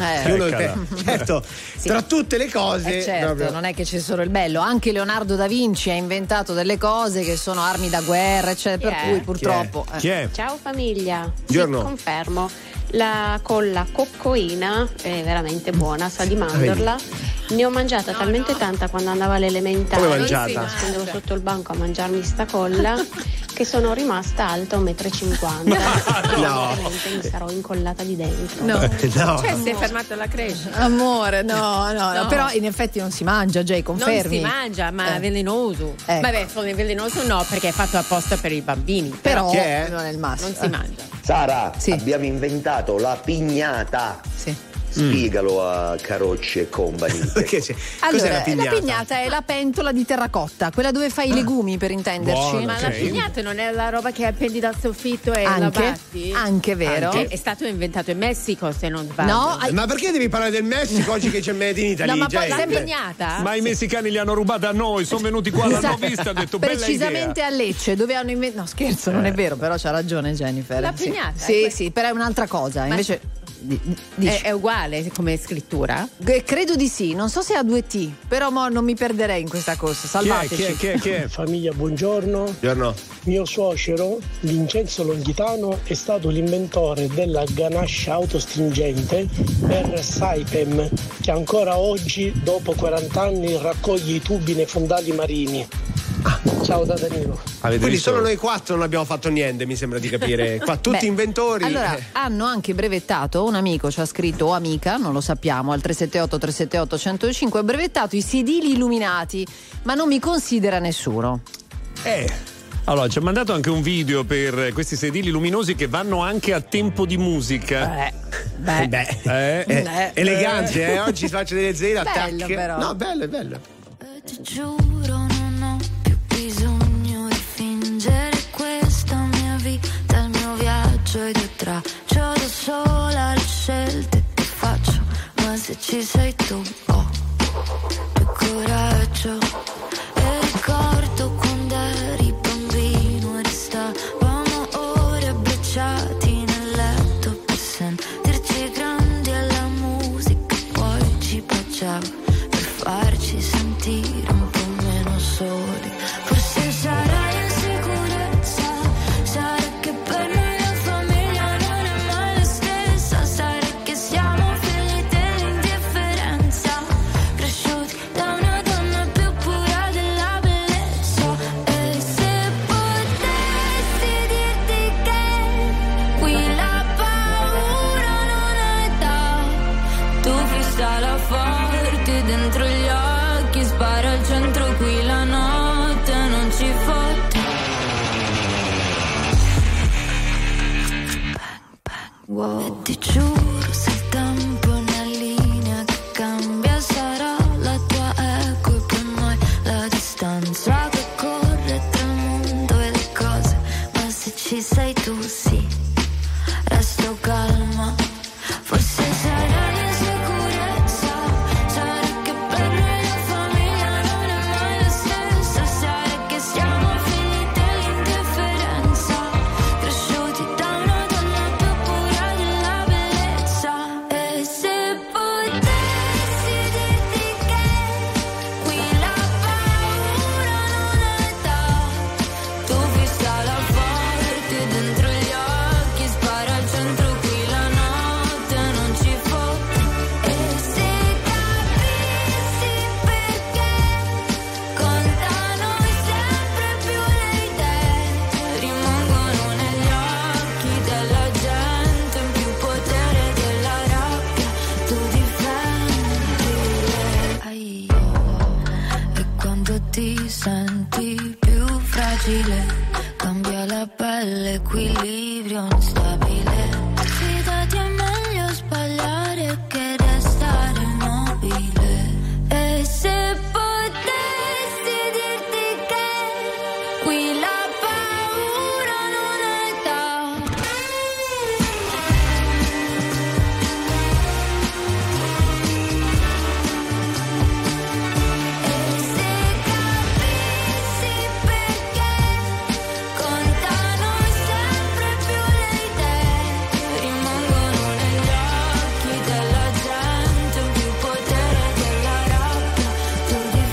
Certo, sì. Tra tutte le cose certo, proprio... non è che c'è solo il bello, anche Leonardo da Vinci ha inventato delle cose che sono armi da guerra, eccetera, per cui purtroppo Chi è? Ciao famiglia. Buongiorno. Sì, confermo, la colla coccoina è veramente buona, sa di mandorla. Ne ho mangiata talmente tanta quando andavo alle elementari. Come mangiata? Mi nascondevo sotto il banco a mangiarmi sta colla che sono rimasta alta 1,50 m. No. Ovviamente mi sarò incollata di dentro. No. Cioè, si è fermata la crescita. Amore, no, però in effetti non si mangia, Jay, confermi? Non si mangia, ma è velenoso. Ecco. Vabbè, è velenoso no, perché è fatto apposta per i bambini. Però Che è? non è il massimo. Non si mangia. Sara, Sì. abbiamo inventato la pignata. Sì. Spiegalo a Carocci e Company. Perché c'è? Allora, Cos'è la pignata è la pentola di terracotta, quella dove fai i legumi, per intenderci. Buono, Ma la pignata non è la roba che appendi dal soffitto e la batti? Anche vero. È stato inventato in Messico, se non sbaglio. No, ma perché devi parlare del Messico oggi che c'è Made in Italy? No, ma poi la pignata? Ma i messicani li hanno rubata a noi, sono venuti qua, l'hanno vista, hanno detto bella idea. Precisamente a Lecce, dove hanno inventato. No, scherzo, non è vero, però c'ha ragione Jennifer. La pignata? Sì, però è un'altra cosa. Invece è uguale come scrittura? Credo di sì, non so se ha 2 T, però non mi perderei in questa corsa. Salvateci. Chi è? Famiglia, buongiorno. Buongiorno. Mio suocero, Vincenzo Longhitano, è stato l'inventore della ganascia autostringente per Saipem, che ancora oggi, dopo 40 anni, raccoglie i tubi nei fondali marini. Ciao da Danilo. Quindi solo noi 4 non abbiamo fatto niente, mi sembra di capire. Qua tutti inventori. Allora, hanno anche brevettato, un amico ci ha scritto, o amica, non lo sappiamo, al 378-378-1025, ha brevettato i sedili illuminati, ma non mi considera nessuno. Allora, ci ha mandato anche un video per questi sedili luminosi che vanno anche a tempo di musica. Eleganti, oggi faccio delle zero bello, attacchi. però. No, bello, è bello. Ti giuro non ho più bisogno di fingere questa mia vita, il mio viaggio ed io traccio da sola le scelte che faccio, ma se ci sei tu ho più coraggio. E ricordo quando eri bambino e restavamo ore abbracciati nel letto per sentirci grandi alla musica, poi ci baciava per farci sentire un po' meno soli. Forse sarai in sicurezza, sai che per noi la famiglia non è mai la stessa, sai che siamo figli dell'indifferenza, cresciuti da una donna più pura della bellezza. E se potessi dirti che qui la paura non è età, tu fissala forte dentro gli occhi, spara al centro, qui la notte non ci fotte. Wow. E ti giuro, se il tempo è una linea che cambia, sarà la tua eco e per noi la distanza che corre tra il mondo e le cose, ma se ci sei tu sì, resto calma. Forse sarai in sicurezza, sai che per noi la famiglia non è mai la stessa, sai che siamo figli dell'indifferenza, cresciuti da una donna più pura della bellezza. E se potessi dirti che qui la paura non è età, tu fissala forte dentro gli occhi, spara al centro, qui la notte non ci fotte. E se capissi perché contano sempre più le idee, rimangono negli occhi della gente, in più potere della rabbia, tu difendi. E quando ti senti più fragile, cambia la pelle, equilibrio instabile. Fidati, è meglio sbagliare che restare immobile. E se potessi dirti che qui la paura non è età. E se capissi perché contano sempre più le idee, rimangono negli occhi della gente, in più potere della rabbia, tu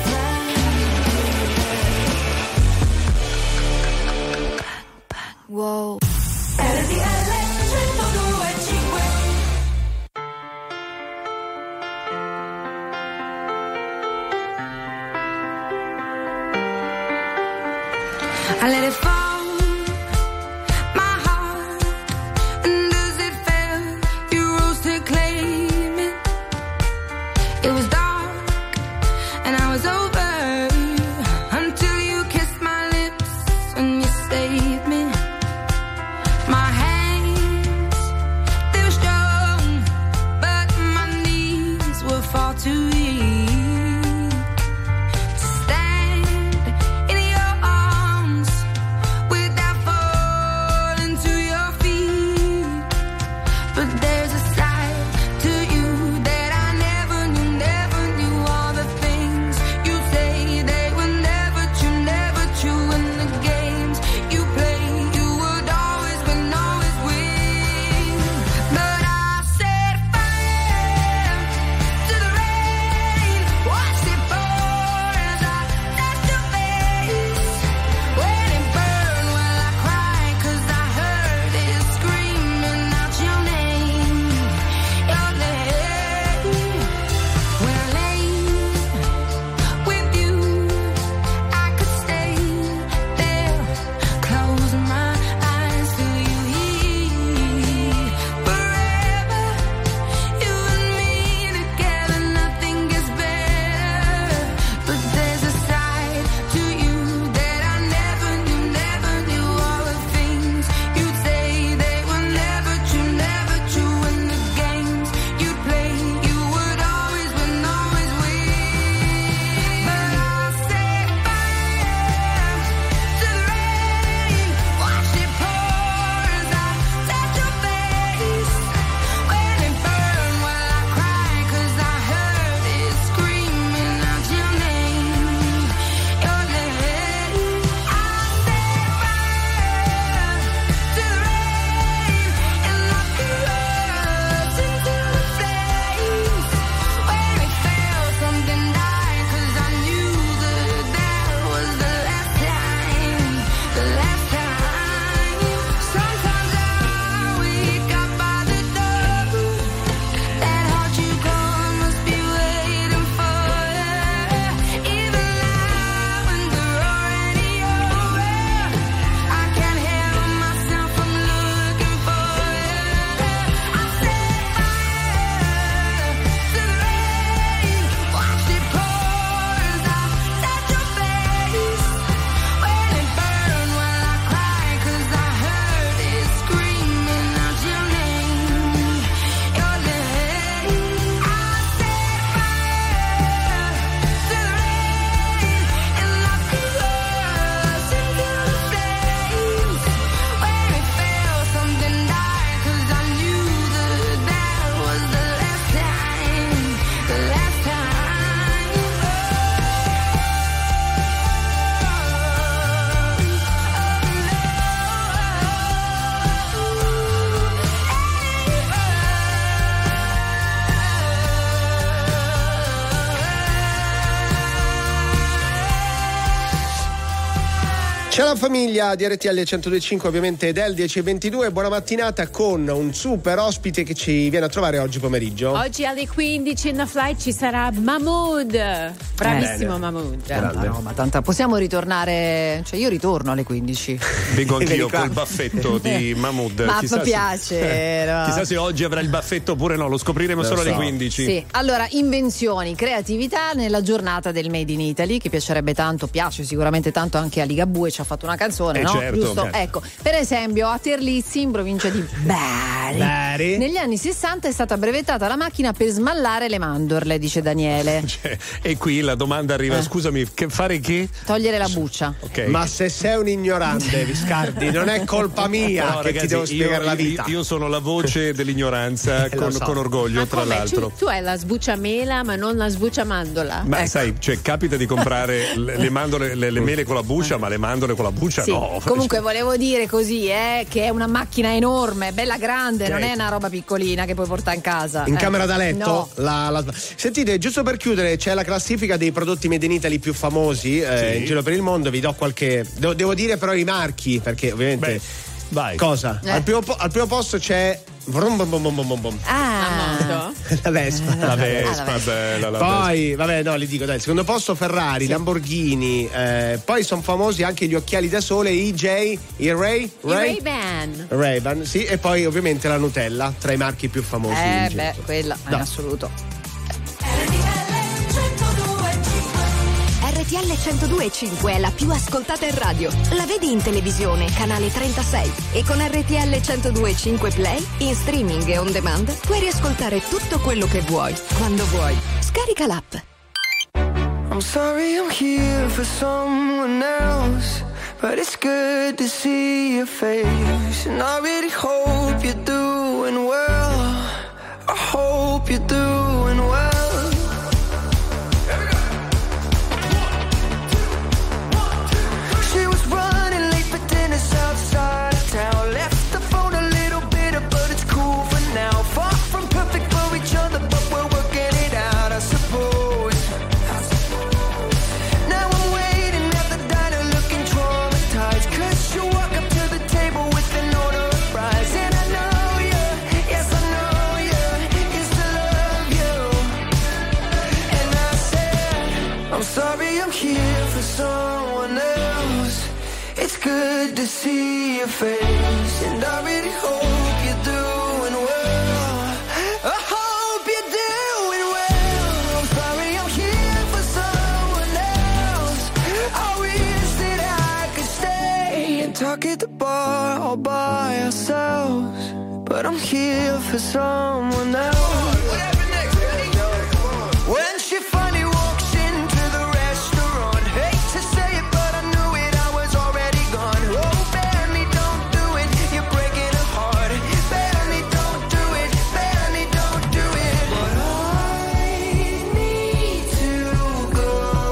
difendi. Wow. RTL 102.5. I let it fall, my heart, and as it fell, you rose to claim it. It was dark, and I was over, until you kissed my lips and you saved me. My hands, they were strong, but my but there's a side to you that I never knew all the things you say they were never true, and the games you play you would always win, but I set fire to the rain, watched it pour as I touched your face, when it burned while I cried 'cause I heard it screaming out your name, when I lay with you I could stay there, close my eyes, feel you here forever, you and me together, nothing gets better, but there's a side to you that I never knew all the things you'd say they were never true, and the games you'd play you would always win, but I set fire to the rain, watched it pour as I touched your face, when it burned while I cried 'cause I heard it screaming out your name, I set fire to the rain, and knocked your words into the flames, when it felt something die 'cause I knew that was the last time, sometimes I wake up by the door, that heart you gone must be waiting for you, even now when we're already over, I can't help myself from looking for you, I set fire to the rain, watched it pour as I touched your face, when it burned while I cried 'cause I heard it screaming out your name, I set fire to the rain, and knocked your words into the flames, when it felt something die 'cause I knew that was the last time, C'è la famiglia di RTL 102.5, ovviamente del 10:22. Buona mattinata con un super ospite che ci viene a trovare oggi pomeriggio. Oggi alle 15 in The Flight ci sarà Mahmood. Bravissimo Mahmood. Ma tanta, possiamo ritornare, cioè io ritorno alle 15. Vengo anch'io col baffetto di Mahmood. Ma chissà piace. Chissà se oggi avrà il baffetto oppure no, lo scopriremo solo alle 15. Sì, allora invenzioni, creatività nella giornata del Made in Italy, che piacerebbe tanto, piace sicuramente tanto anche a Ligabue, ci ha fatto una canzone, no? Certo, Giusto? certo. Ecco, per esempio a Terlizzi, in provincia di Bari, negli anni 60 è stata brevettata la macchina per smallare le mandorle, dice Daniele. E qui la domanda arriva, scusami, fare che? Togliere la buccia. Okay. Ma se sei un ignorante, Viscardi, non è colpa mia No, che ragazzi, ti devo spiegare la vita. Io sono la voce dell'ignoranza con orgoglio, Ma tra come? l'altro. Tu hai la sbucciamela ma non la sbucciamandola. Ma Ecco. sai, cioè capita di comprare le mandorle, le mele con la buccia, ma le mandorle con la buccia Sì. no. Comunque volevo dire così, che è una macchina enorme, bella grande, non è una roba piccolina che puoi portare in casa. In camera da letto? No. Sentite, giusto per chiudere, c'è la classifica dei prodotti Made in Italy più famosi in giro per il mondo. Vi do qualche. Devo dire però i marchi, perché ovviamente. Vai. Cosa? Al primo posto c'è. Ah, la Vespa. La Vespa, bella. Poi, vabbè, no, li dico, dai. Secondo posto Ferrari, Lamborghini. Poi sono famosi anche gli occhiali da sole, i Ray-Ban. Ray-Ban, sì. E poi ovviamente la Nutella, tra i marchi più famosi. Quella in assoluto. RTL 102.5 è la più ascoltata in radio. La vedi in televisione, canale 36. E con RTL 102.5 Play, in streaming e on demand, puoi riascoltare tutto quello che vuoi, quando vuoi. Scarica l'app. I'm sorry I'm here for someone else, but it's good to see your face. And I really hope you're doing well. hope you're doing well. She was running late for dinner outside of town. Left the phone a little bitter, but it's cool for now. Far from perfect for each other, but we're working it out, I suppose. Now I'm waiting at the diner looking traumatized, 'cause you walk up to the table with an order of fries. And I know you, yes I know you, used to love you. And I said, I'm sorry I'm here for someone else. It's good to see your face, and I really hope you're doing well. I hope you're doing well. I'm sorry I'm here for someone else. I wish that I could stay and talk at the bar all by ourselves, but I'm here for someone else. When she finally walks into the restaurant, hate to say it, but I knew it, I was already gone. Oh, Benny, don't do it, you're breaking her heart. Benny, don't do it, Benny, don't do it. But I need to go.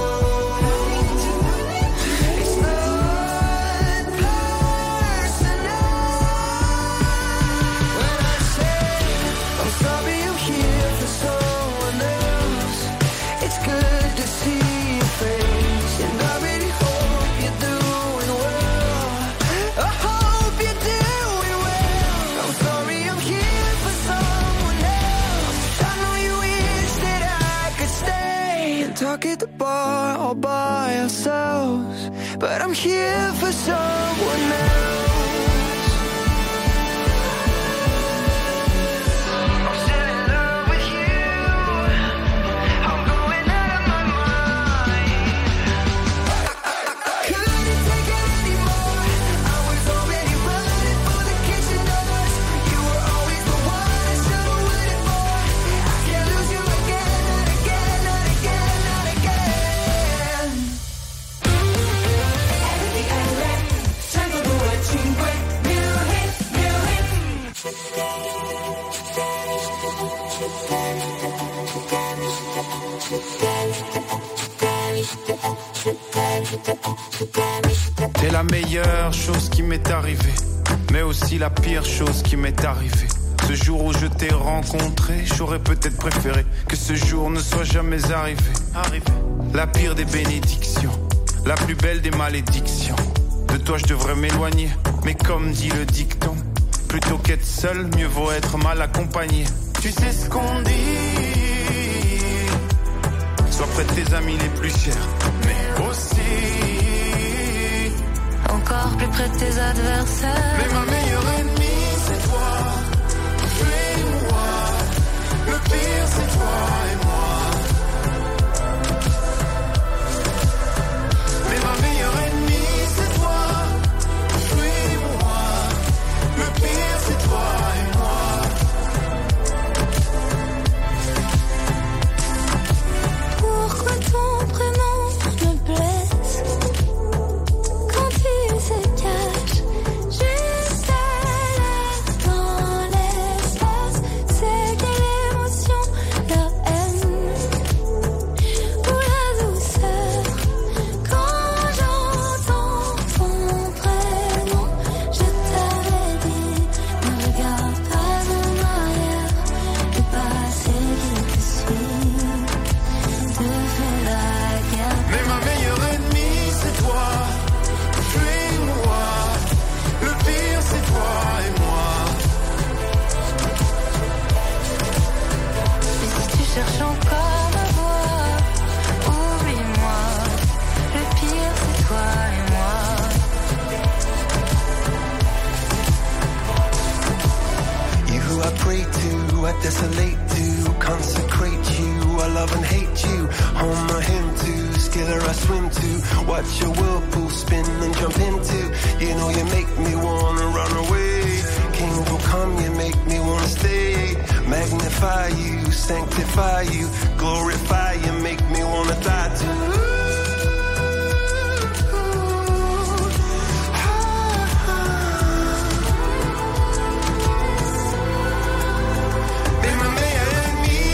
It's not personal. When I say I'm sorry I'm here for someone else, it's good to see your face, and I really hope you're doing well. I hope you're doing well. I'm sorry I'm here for someone else. I know you wish that I could stay and talk at the bar all by ourselves, but I'm here for someone else. I'm still in love with you. I'm going out of my mind. Couldn't take it anymore. I was already running for the kitchen doors. You were always the one I should have waited for. I can't lose you again, not again, not again, not again. T'es la meilleure chose qui m'est arrivée, mais aussi la pire chose qui m'est arrivée. Ce jour où je t'ai rencontré, j'aurais peut-être préféré que ce jour ne soit jamais arrivé. La pire des bénédictions, la plus belle des malédictions. De toi je devrais m'éloigner, mais comme dit le dicton, plutôt qu'être seul, mieux vaut être mal accompagné. Tu sais ce qu'on dit, sois près de tes amis les plus chers, mais aussi encore plus près de tes adversaires. Mais ma meilleure ennemie c'est toi, tu et moi. Le pire c'est toi et moi. Mais ma meilleure ennemie c'est toi, tu et moi. Le pire c'est toi et moi. Pourquoi ton prénom me blesse quand il se cache juste à l'air dans l'espace? C'est quelle émotion, la haine ou la douceur? Quand j'entends ton prénom, je t'avais dit, ne regarde pas en arrière, le passé qui te suit te fait la guerre. Mais ma meilleure ennemie c'est toi, tu et moi. Le pire c'est toi et moi. Et si tu cherches encore ma voix, oublie-moi. Le pire c'est toi et moi. You who I pray to, I desolate to, consecrate you, I love and hate you. Home my hymn to, skiller I swim to, watch your whirlpool spin and jump into. You know you make me wanna run away. King will come, you make me wanna stay. Magnify you, sanctify you, glorify you, make me wanna die too. Mais ma meilleure ennemie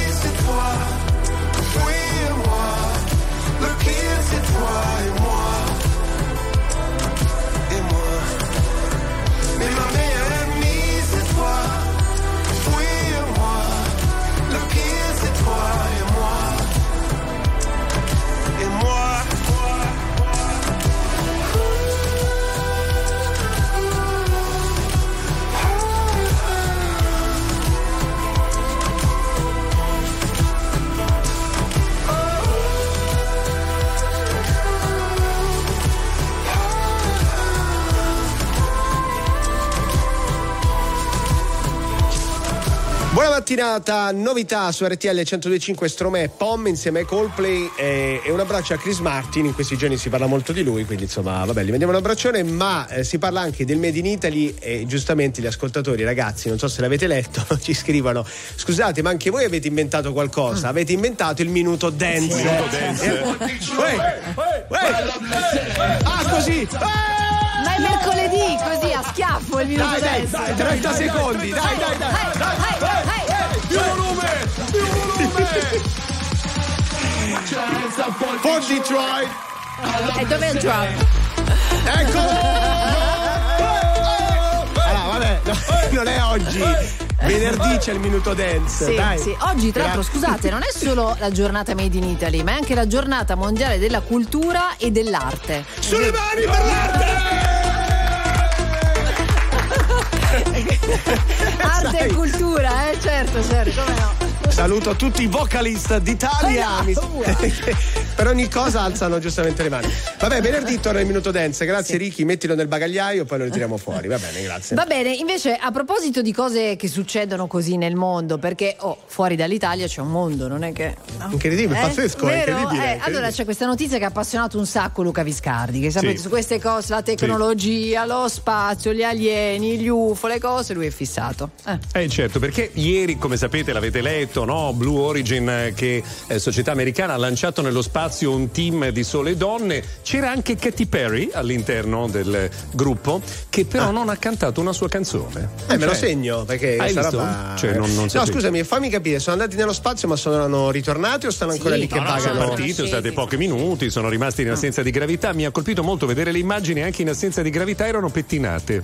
Buona mattinata, novità su RTL 102.5 Stromae e Pom insieme ai Coldplay e un abbraccio a Chris Martin. In questi giorni si parla molto di lui, quindi insomma vabbè, gli mandiamo un abbraccione, ma si parla anche del Made in Italy e giustamente gli ascoltatori, ragazzi, non so se l'avete letto, ci scrivono: scusate, ma anche voi avete inventato qualcosa, avete inventato il minuto dance. Sì. Minuto dance. Ah, così. Ma è mercoledì, così a schiaffo il minuto dance. Dai, 30 secondi, dai. Più volume! For Detroit! E dov'è il drum? Eccolo! Allora, vabbè, non è oggi. Venerdì c'è il minuto dance. Sì, dai. sì. Oggi, tra l'altro, scusate, non è solo la giornata Made in Italy, ma è anche la giornata mondiale della cultura e dell'arte. Sulle mani per l'arte! Arte e cultura, certo, come no. Saluto tutti i vocalist d'Italia. Per ogni cosa alzano giustamente le mani. Vabbè, venerdì torna il minuto dance. Grazie, sì. Ricky, mettilo nel bagagliaio, poi lo ritiriamo fuori. Va bene, grazie. Va bene, invece a proposito di cose che succedono così nel mondo, perché fuori dall'Italia c'è un mondo, non è che no? Incredibile, pazzesco, vero? incredibile. Allora c'è questa notizia che ha appassionato un sacco Luca Viscardi, che sapete, sì, su queste cose, la tecnologia, sì, lo spazio, gli alieni, gli UFO, le cose, lui è fissato. Certo, perché ieri, come sapete, l'avete letto, no? Blue Origin, che è società americana, ha lanciato nello spazio un team di sole donne. C'era anche Katy Perry all'interno del gruppo, che però non ha cantato una sua canzone. Me lo segno, perché hai questa visto? roba... Cioè, non no, scusami, fammi capire, sono andati nello spazio ma sono ritornati o stanno ancora lì che pagano? Sono partiti, sono stati pochi minuti, sono rimasti in assenza di gravità. Mi ha colpito molto vedere le immagini, anche in assenza di gravità erano pettinate.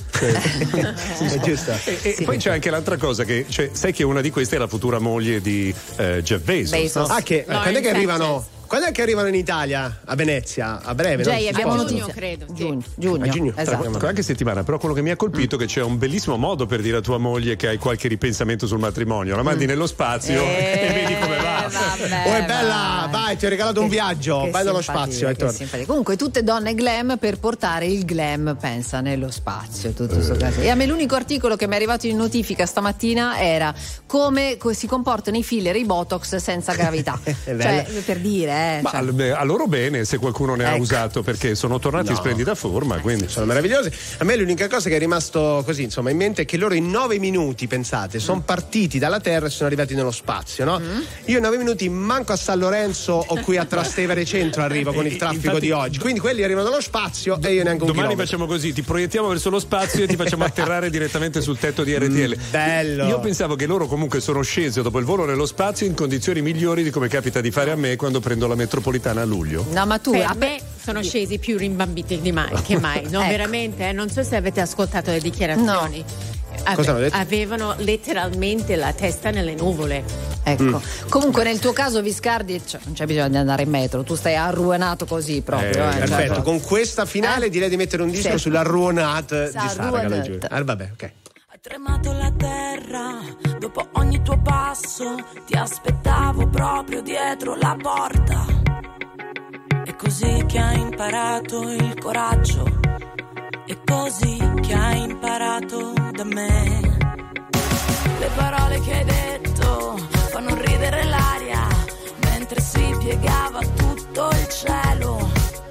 È giusto. E poi c'è anche l'altra cosa, che sai che una di queste è la futura moglie di Jeff Bezos. No? Quando è che arrivano? Quando è che arrivano in Italia? A Venezia? A breve? Abbiamo giugno, credo. Giugno. Esatto. Qualche settimana, però quello che mi ha colpito è che c'è un bellissimo modo per dire a tua moglie che hai qualche ripensamento sul matrimonio. La mandi nello spazio e vedi come va. È bella, vai, ti ho regalato un viaggio, vai nello spazio e torna. Comunque tutte donne glam per portare il glam, pensa, nello spazio, tutto sto caso. E a me l'unico articolo che mi è arrivato in notifica stamattina era come si comportano i filler e i botox senza gravità. Cioè, per dire, ma a loro bene, se qualcuno ne ha usato, perché sono tornati in splendida forma, quindi sono meravigliosi. A me l'unica cosa che è rimasto così insomma in mente è che loro in 9 minuti, pensate, sono partiti dalla Terra e sono arrivati nello spazio, no? Io in 9 minuti manco a San Lorenzo o qui a Trastevere Centro arrivo con il traffico di oggi, quindi quelli arrivano dallo spazio e io neanche un domani chilometro. Facciamo così, ti proiettiamo verso lo spazio e ti facciamo atterrare direttamente sul tetto di RTL. Bello. Io pensavo che loro comunque sono scesi dopo il volo nello spazio in condizioni migliori di come capita di fare a me quando prendo la metropolitana a luglio. No, ma tu per me sono scesi più rimbambiti di mai che mai. No, Ecco. veramente, non so se avete ascoltato le dichiarazioni. Cosa hanno detto? Avevano letteralmente la testa nelle nuvole. Ecco. Comunque nel tuo caso Viscardi, non c'è bisogno di andare in metro, tu stai arruinato così proprio. Perfetto, con questa finale direi di mettere un disco sull'arruonat di Sara. Vabbè, ok. Hai tremato la terra dopo ogni tuo passo, ti aspettavo proprio dietro la porta. È così che hai imparato il coraggio, è così che hai imparato da me. Le parole che hai detto fanno ridere l'aria mentre si piegava tutto il cielo.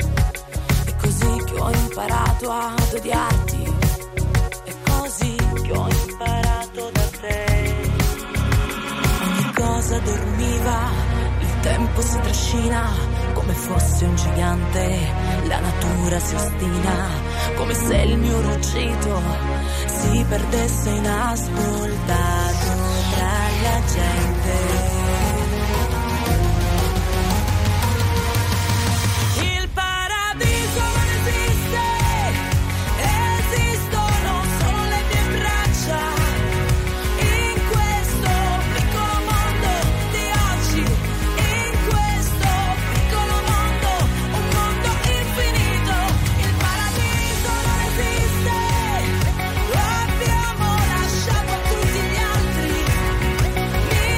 È così che ho imparato ad odiarti, è così che ho imparato da te. Ogni cosa dormiva, il tempo si trascina come fosse un gigante, la natura si ostina, come se il mio ruggito si perdesse inascoltato tra la gente. Il paradiso non esiste, esistono solo le mie braccia. In questo piccolo mondo di oggi, in questo piccolo mondo, un mondo infinito. Il paradiso non esiste, lo abbiamo lasciato a tutti gli altri.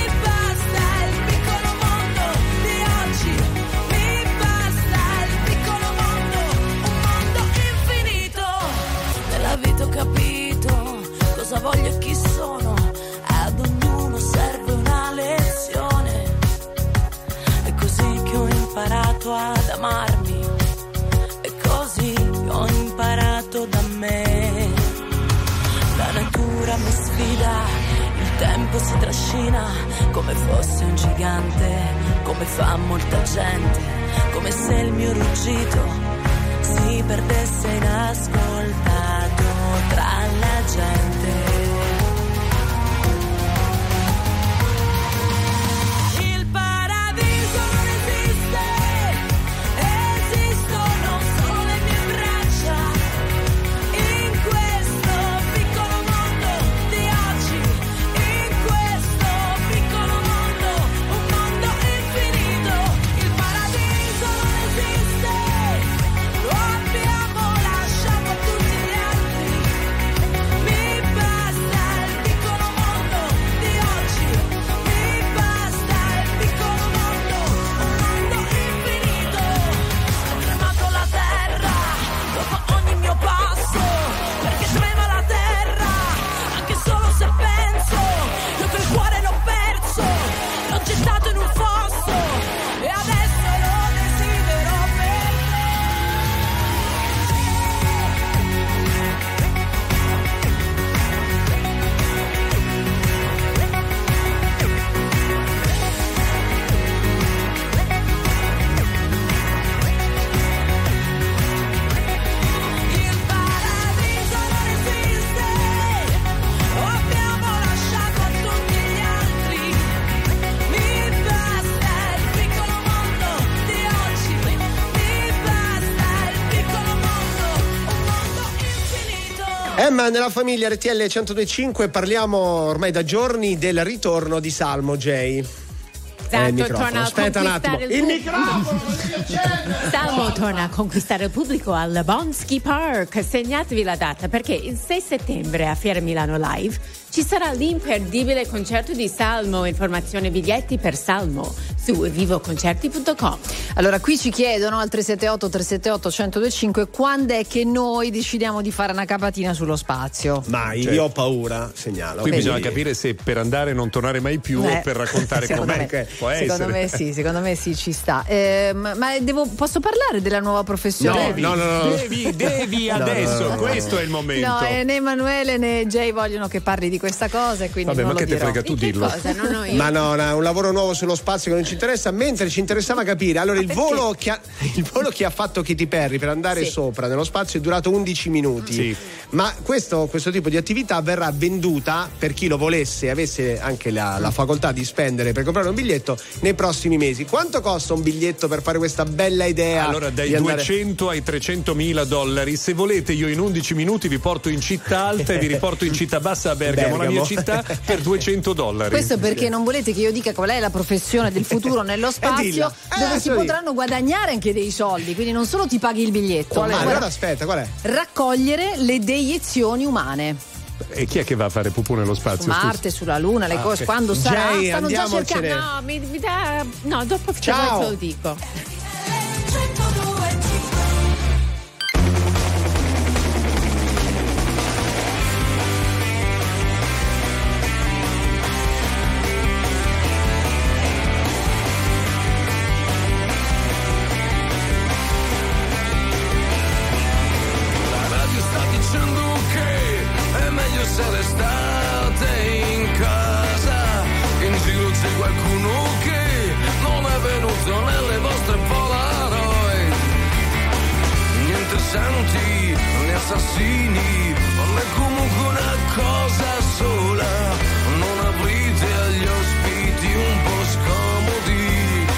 imparato ad amarmi e così ho imparato da me. La natura mi sfida, il tempo si trascina come fosse un gigante, come fa molta gente, come se il mio ruggito si perdesse inascoltato tra la gente. Emma, nella famiglia RTL 102.5 parliamo ormai da giorni del ritorno di Salmo, Jay. Esatto, torna aspetta un a attimo. conquistare Il microfono! Salmo torna a conquistare il pubblico al Bonsky Park. Segnatevi la data perché il 6 settembre a Fiera Milano Live ci sarà l'imperdibile concerto di Salmo. Informazioni e biglietti per Salmo su vivoconcerti.com. Allora, qui ci chiedono al 378-378-1025 quando è che noi decidiamo di fare una capatina sullo spazio. Mai, Cioè, io ho paura, segnalo. Qui bisogna capire se per andare e non tornare mai più o per raccontare com'è. Può essere. Secondo me sì, ci sta. Ma posso parlare della nuova professione? No. Devi adesso, questo è il momento. No, né Emanuele né Jay vogliono che parli di questa cosa e quindi vabbè, non ma lo che te dirò. frega tu dillo. Cosa? No, io. Ma no, un lavoro nuovo sullo spazio che non ci interessa, mentre ci interessava capire. Allora, il volo che ha fatto Katy Perry per andare sopra nello spazio è durato 11 minuti. Sì. Ma questo tipo di attività verrà venduta per chi lo volesse e avesse anche la facoltà di spendere per comprare un biglietto nei prossimi mesi. Quanto costa un biglietto per fare questa bella idea? Allora, dai di 200 ai $300.000. Se volete, io in 11 minuti vi porto in città alta e vi riporto in città bassa a Bergamo. La mia città, per $200. Questo perché non volete che io dica qual è la professione del futuro nello spazio, dove si potranno guadagnare anche dei soldi, quindi non solo ti paghi il biglietto. Allora aspetta, qual è? Raccogliere le deiezioni umane. E chi è che va a fare pupù nello spazio? Su Marte, sulla Luna, le cose, ok. quando sarà? Jay, Stanno già cercando. No, mi dà. No, dopo te lo dico. Se restate in casa, in giro c'è qualcuno che non è venuto nelle vostre Polaroid. Niente santi né assassini, non è comunque una cosa sola. Non aprite agli ospiti un po' scomodi.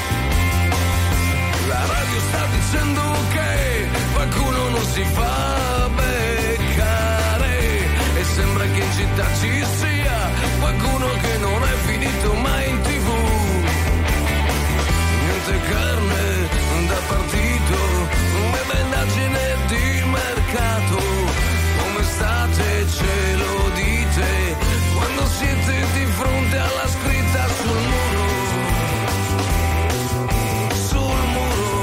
La radio sta dicendo che qualcuno non si fa beccare. E sembra che in città ci sia qualcuno che non è finito mai in TV. Niente carne da partito, una indagine di mercato. Come state, ce lo dite quando siete di fronte alla scritta sul muro. Sul muro.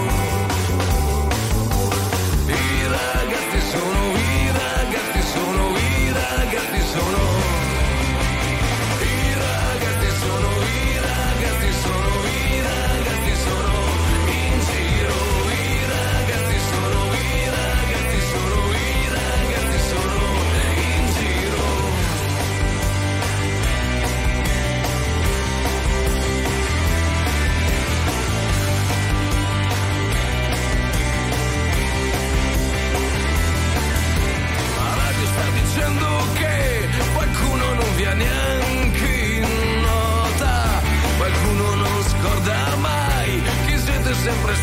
I ragazzi sono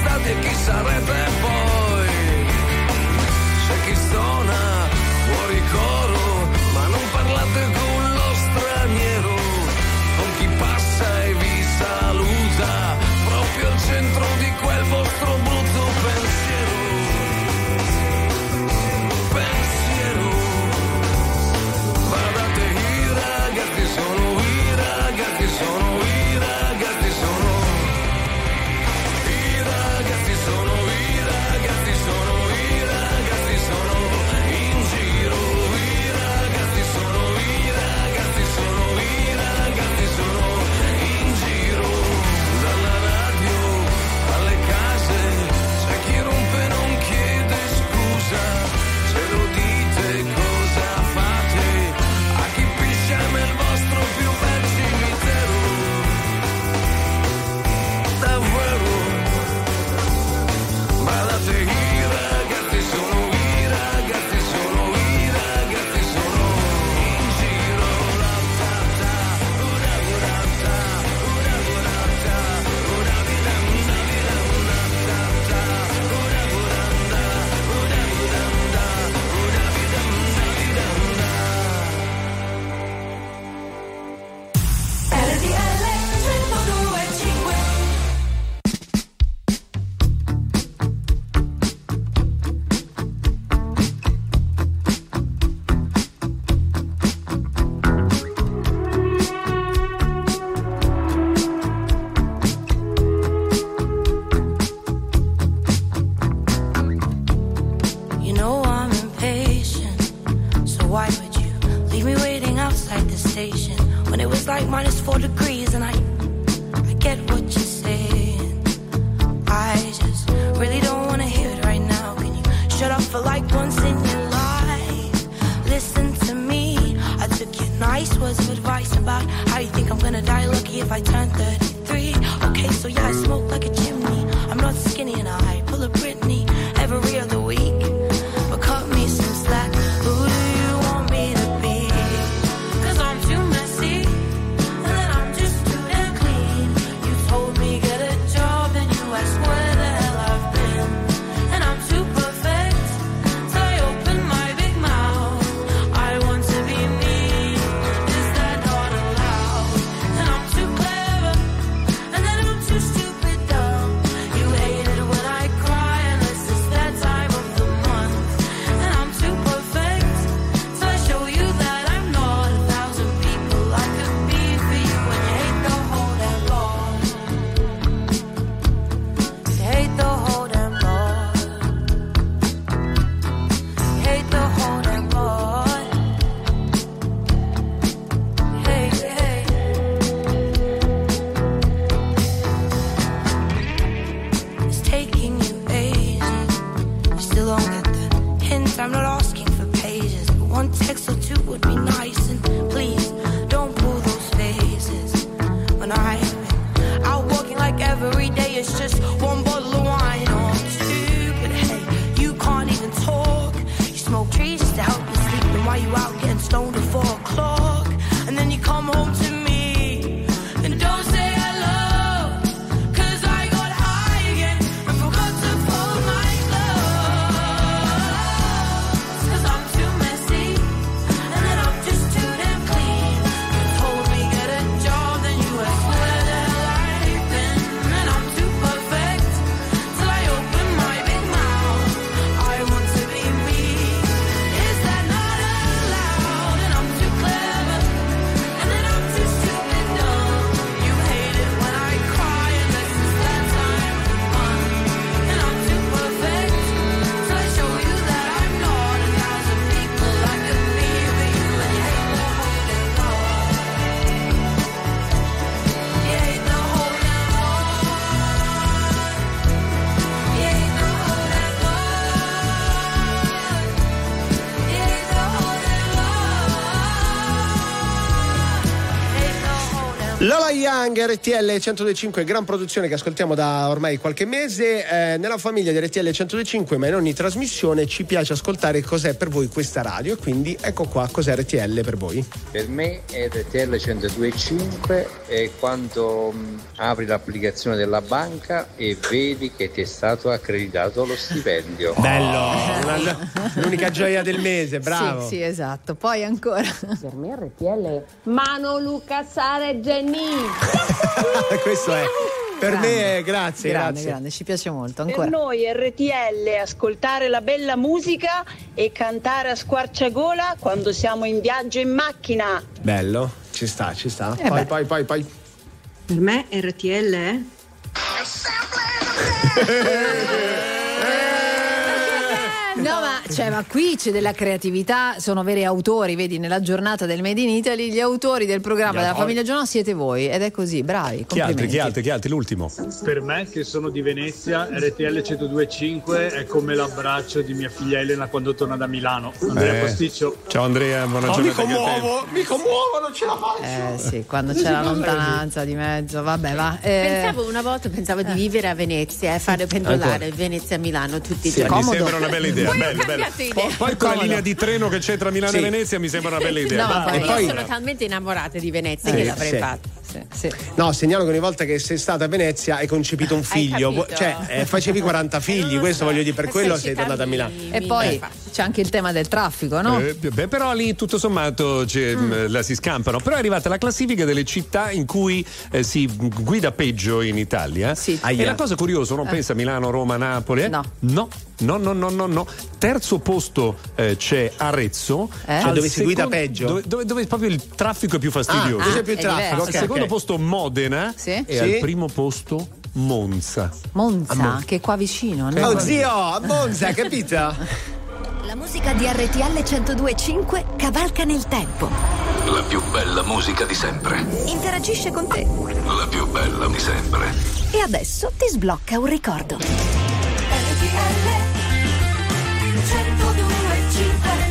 stati e chi sarete poi. C'è chi suona fuori coro, ma non parlate con lo straniero, con chi passa e vi saluta, proprio al centro di quel vostro brutto pensiero. Pensiero. Guardate i ragazzi sono, i ragazzi sono, i ragazzi sono, i ragazzi sono, i ragazzi sono, i ragazzi sono in giro, i ragazzi sono, i ragazzi sono, i ragazzi sono in giro. Dalla radio alle case c'è chi rompe e non chiede scusa, se lo dite cosa fate a chi piscia nel vostro più bel cimitero. Davvero. Guardate i ragazzi sono, i ragazzi sono, i ragazzi sono in giro. La ta ta, una ta, una ta, una vida, una vida, una ta ta, una vida, una vida, una vida, una vida, una. RTL 102.5. You know I'm impatient, so why would you leave me waiting outside the station when it was like -4 degrees? And I get what you're saying. I just really don't want to hear it right now. Can you shut up for like once in your life? Listen to me. I took your nice words of advice about how you think I'm gonna die lucky if I turn 33. Okay, so yeah, I smoke like a chimney. I'm not skinny and I pull a Britney every other week. But cut me some slack. Who do you want me to be? 'Cause I'm too messy, and then I'm just too damn clean. You told me get a job, and you asked where the hell I've been. And I'm too perfect, so I open my big mouth. I want to be me, is that not allowed? And I'm too clever, Young, RTL 102.5, gran produzione che ascoltiamo da ormai qualche mese. Nella famiglia di RTL 102.5, ma in ogni trasmissione ci piace ascoltare cos'è per voi questa radio, e quindi ecco qua cos'è RTL per voi. Per me RTL 102.5 è quando apri l'applicazione della banca e vedi che ti è stato accreditato lo stipendio. Bello, l'unica gioia del mese, bravo. Sì, esatto. Poi ancora. Per me RTL Mano Luca Sare Geni. Questo è. Per me è grazie. Grande, ci piace molto. Ancora. Per noi RTL ascoltare la bella musica e cantare a squarciagola quando siamo in viaggio in macchina. Bello, ci sta. Poi. Per me RTL è No, ma qui c'è della creatività, sono veri autori, vedi, nella giornata del Made in Italy gli autori del programma della famiglia Giornò siete voi, ed è così, bravi, complimenti. Chi altri? L'ultimo. Per me, che sono di Venezia, RTL 102.5 è come l'abbraccio di mia figlia Elena quando torna da Milano. Andrea Posticcio. Ciao Andrea, buona giornata. Mi commuovo, non ce la faccio. Sì, quando c'è la lontananza di mezzo, vabbè, va. Una volta pensavo di vivere a Venezia e fare pendolare Venezia-Milano tutti i giorni. Mi sembra una bella idea. Bello. Poi con la linea di treno che c'è tra Milano e Venezia mi sembra una bella idea. No, io sono talmente innamorata di Venezia che l'avrei fatto. Sì. No, segnalo che ogni volta che sei stata a Venezia hai concepito un figlio, facevi 40 figli, questo voglio dire, per quello sei tornata a Milano. E poi c'è anche il tema del traffico, no? Però lì tutto sommato la si scampano. Però è arrivata la classifica delle città in cui si guida peggio in Italia. Sì. E la cosa curiosa, uno pensa Milano, Roma, Napoli. No. Terzo posto c'è Arezzo, dove si guida peggio, dove proprio il traffico è più fastidioso. C'è più traffico. Al secondo posto Modena e al primo posto Monza, che è qua vicino, no? Oh zio, a Monza, capito? La musica di RTL 102.5 cavalca nel tempo. La più bella musica di sempre. Interagisce con te. La più bella di sempre. E adesso ti sblocca un ricordo. RTL 102.5.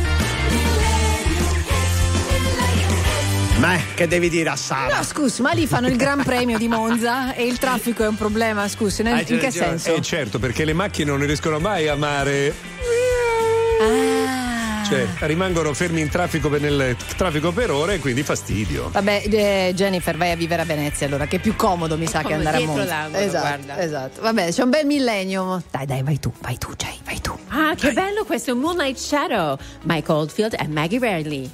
Ma che devi dire a Sara? No, scusa, ma lì fanno il Gran Premio di Monza e il traffico è un problema, scusa, in che senso? Certo, perché le macchine non riescono mai a amare. Cioè, rimangono fermi in traffico nel traffico per ore e quindi fastidio. Vabbè, Jennifer, vai a vivere a Venezia allora, che è più comodo, mi sa, che andare a Monza. Esatto. Vabbè, c'è un bel Millennium. Dai, vai tu, Jay, vai tu. Ah, che bello questo, Moonlight Shadow, Mike Oldfield e Maggie Rarely.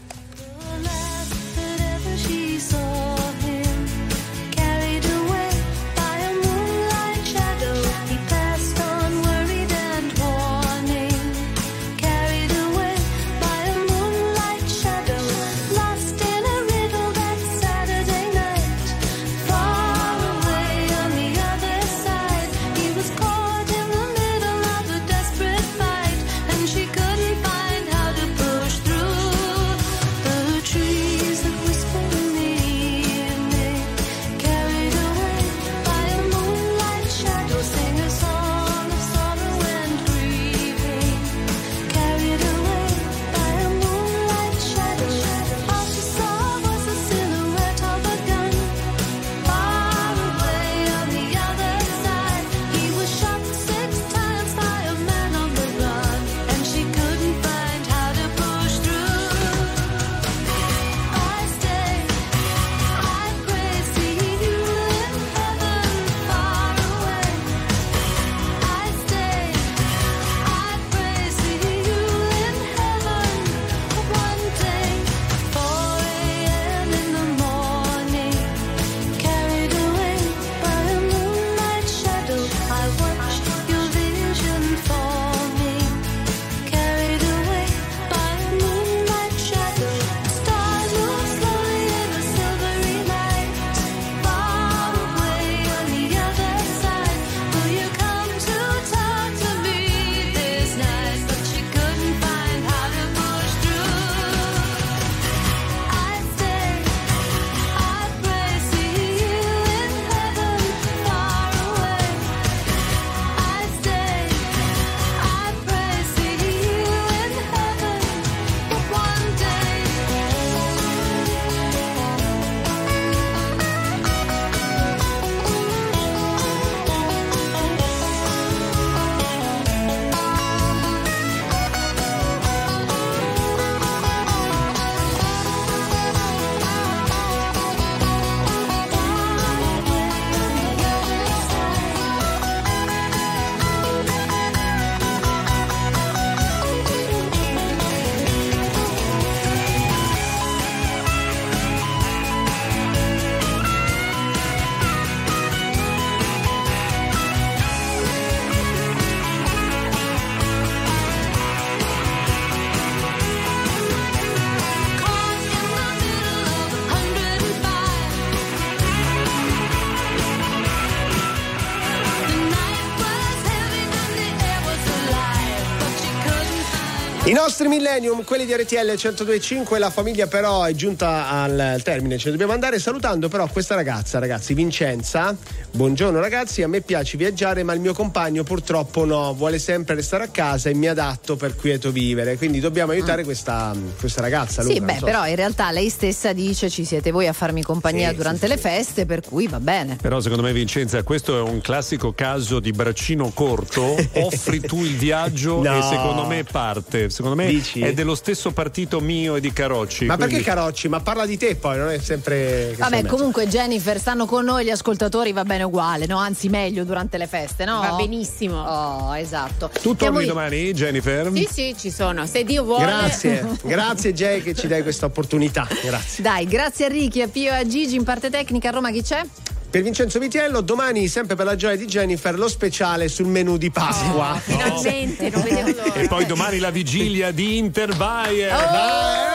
I nostri Millennium, quelli di RTL 102.5, la famiglia però è giunta al termine, ce ne dobbiamo andare salutando però questa ragazza, ragazzi, Vincenza. Buongiorno ragazzi, a me piace viaggiare ma il mio compagno purtroppo no, vuole sempre restare a casa e mi adatto per quieto vivere, quindi dobbiamo aiutare questa ragazza. Sì, Luca, però in realtà lei stessa dice ci siete voi a farmi compagnia durante le feste, per cui va bene. Però secondo me Vincenza questo è un classico caso di braccino corto, offri tu il viaggio e secondo me parte. Secondo me è dello stesso partito mio e di Carocci. Ma quindi... perché Carocci? Ma parla di te poi, non è sempre... Vabbè, comunque Jennifer, stanno con noi gli ascoltatori, va bene uguale, no? Anzi meglio durante le feste, no? Va benissimo. Oh, esatto. Tu torni domani, Jennifer? Sì, ci sono, se Dio vuole. Grazie Jay che ci dai questa opportunità, grazie. Dai, grazie a Ricky, a Pio e a Gigi in parte tecnica. A Roma chi c'è? Per Vincenzo Vitiello, domani, sempre per la gioia di Jennifer, lo speciale sul menù di Pasqua. Finalmente, non vedevo l'ora. E poi domani la vigilia di Inter Bayer.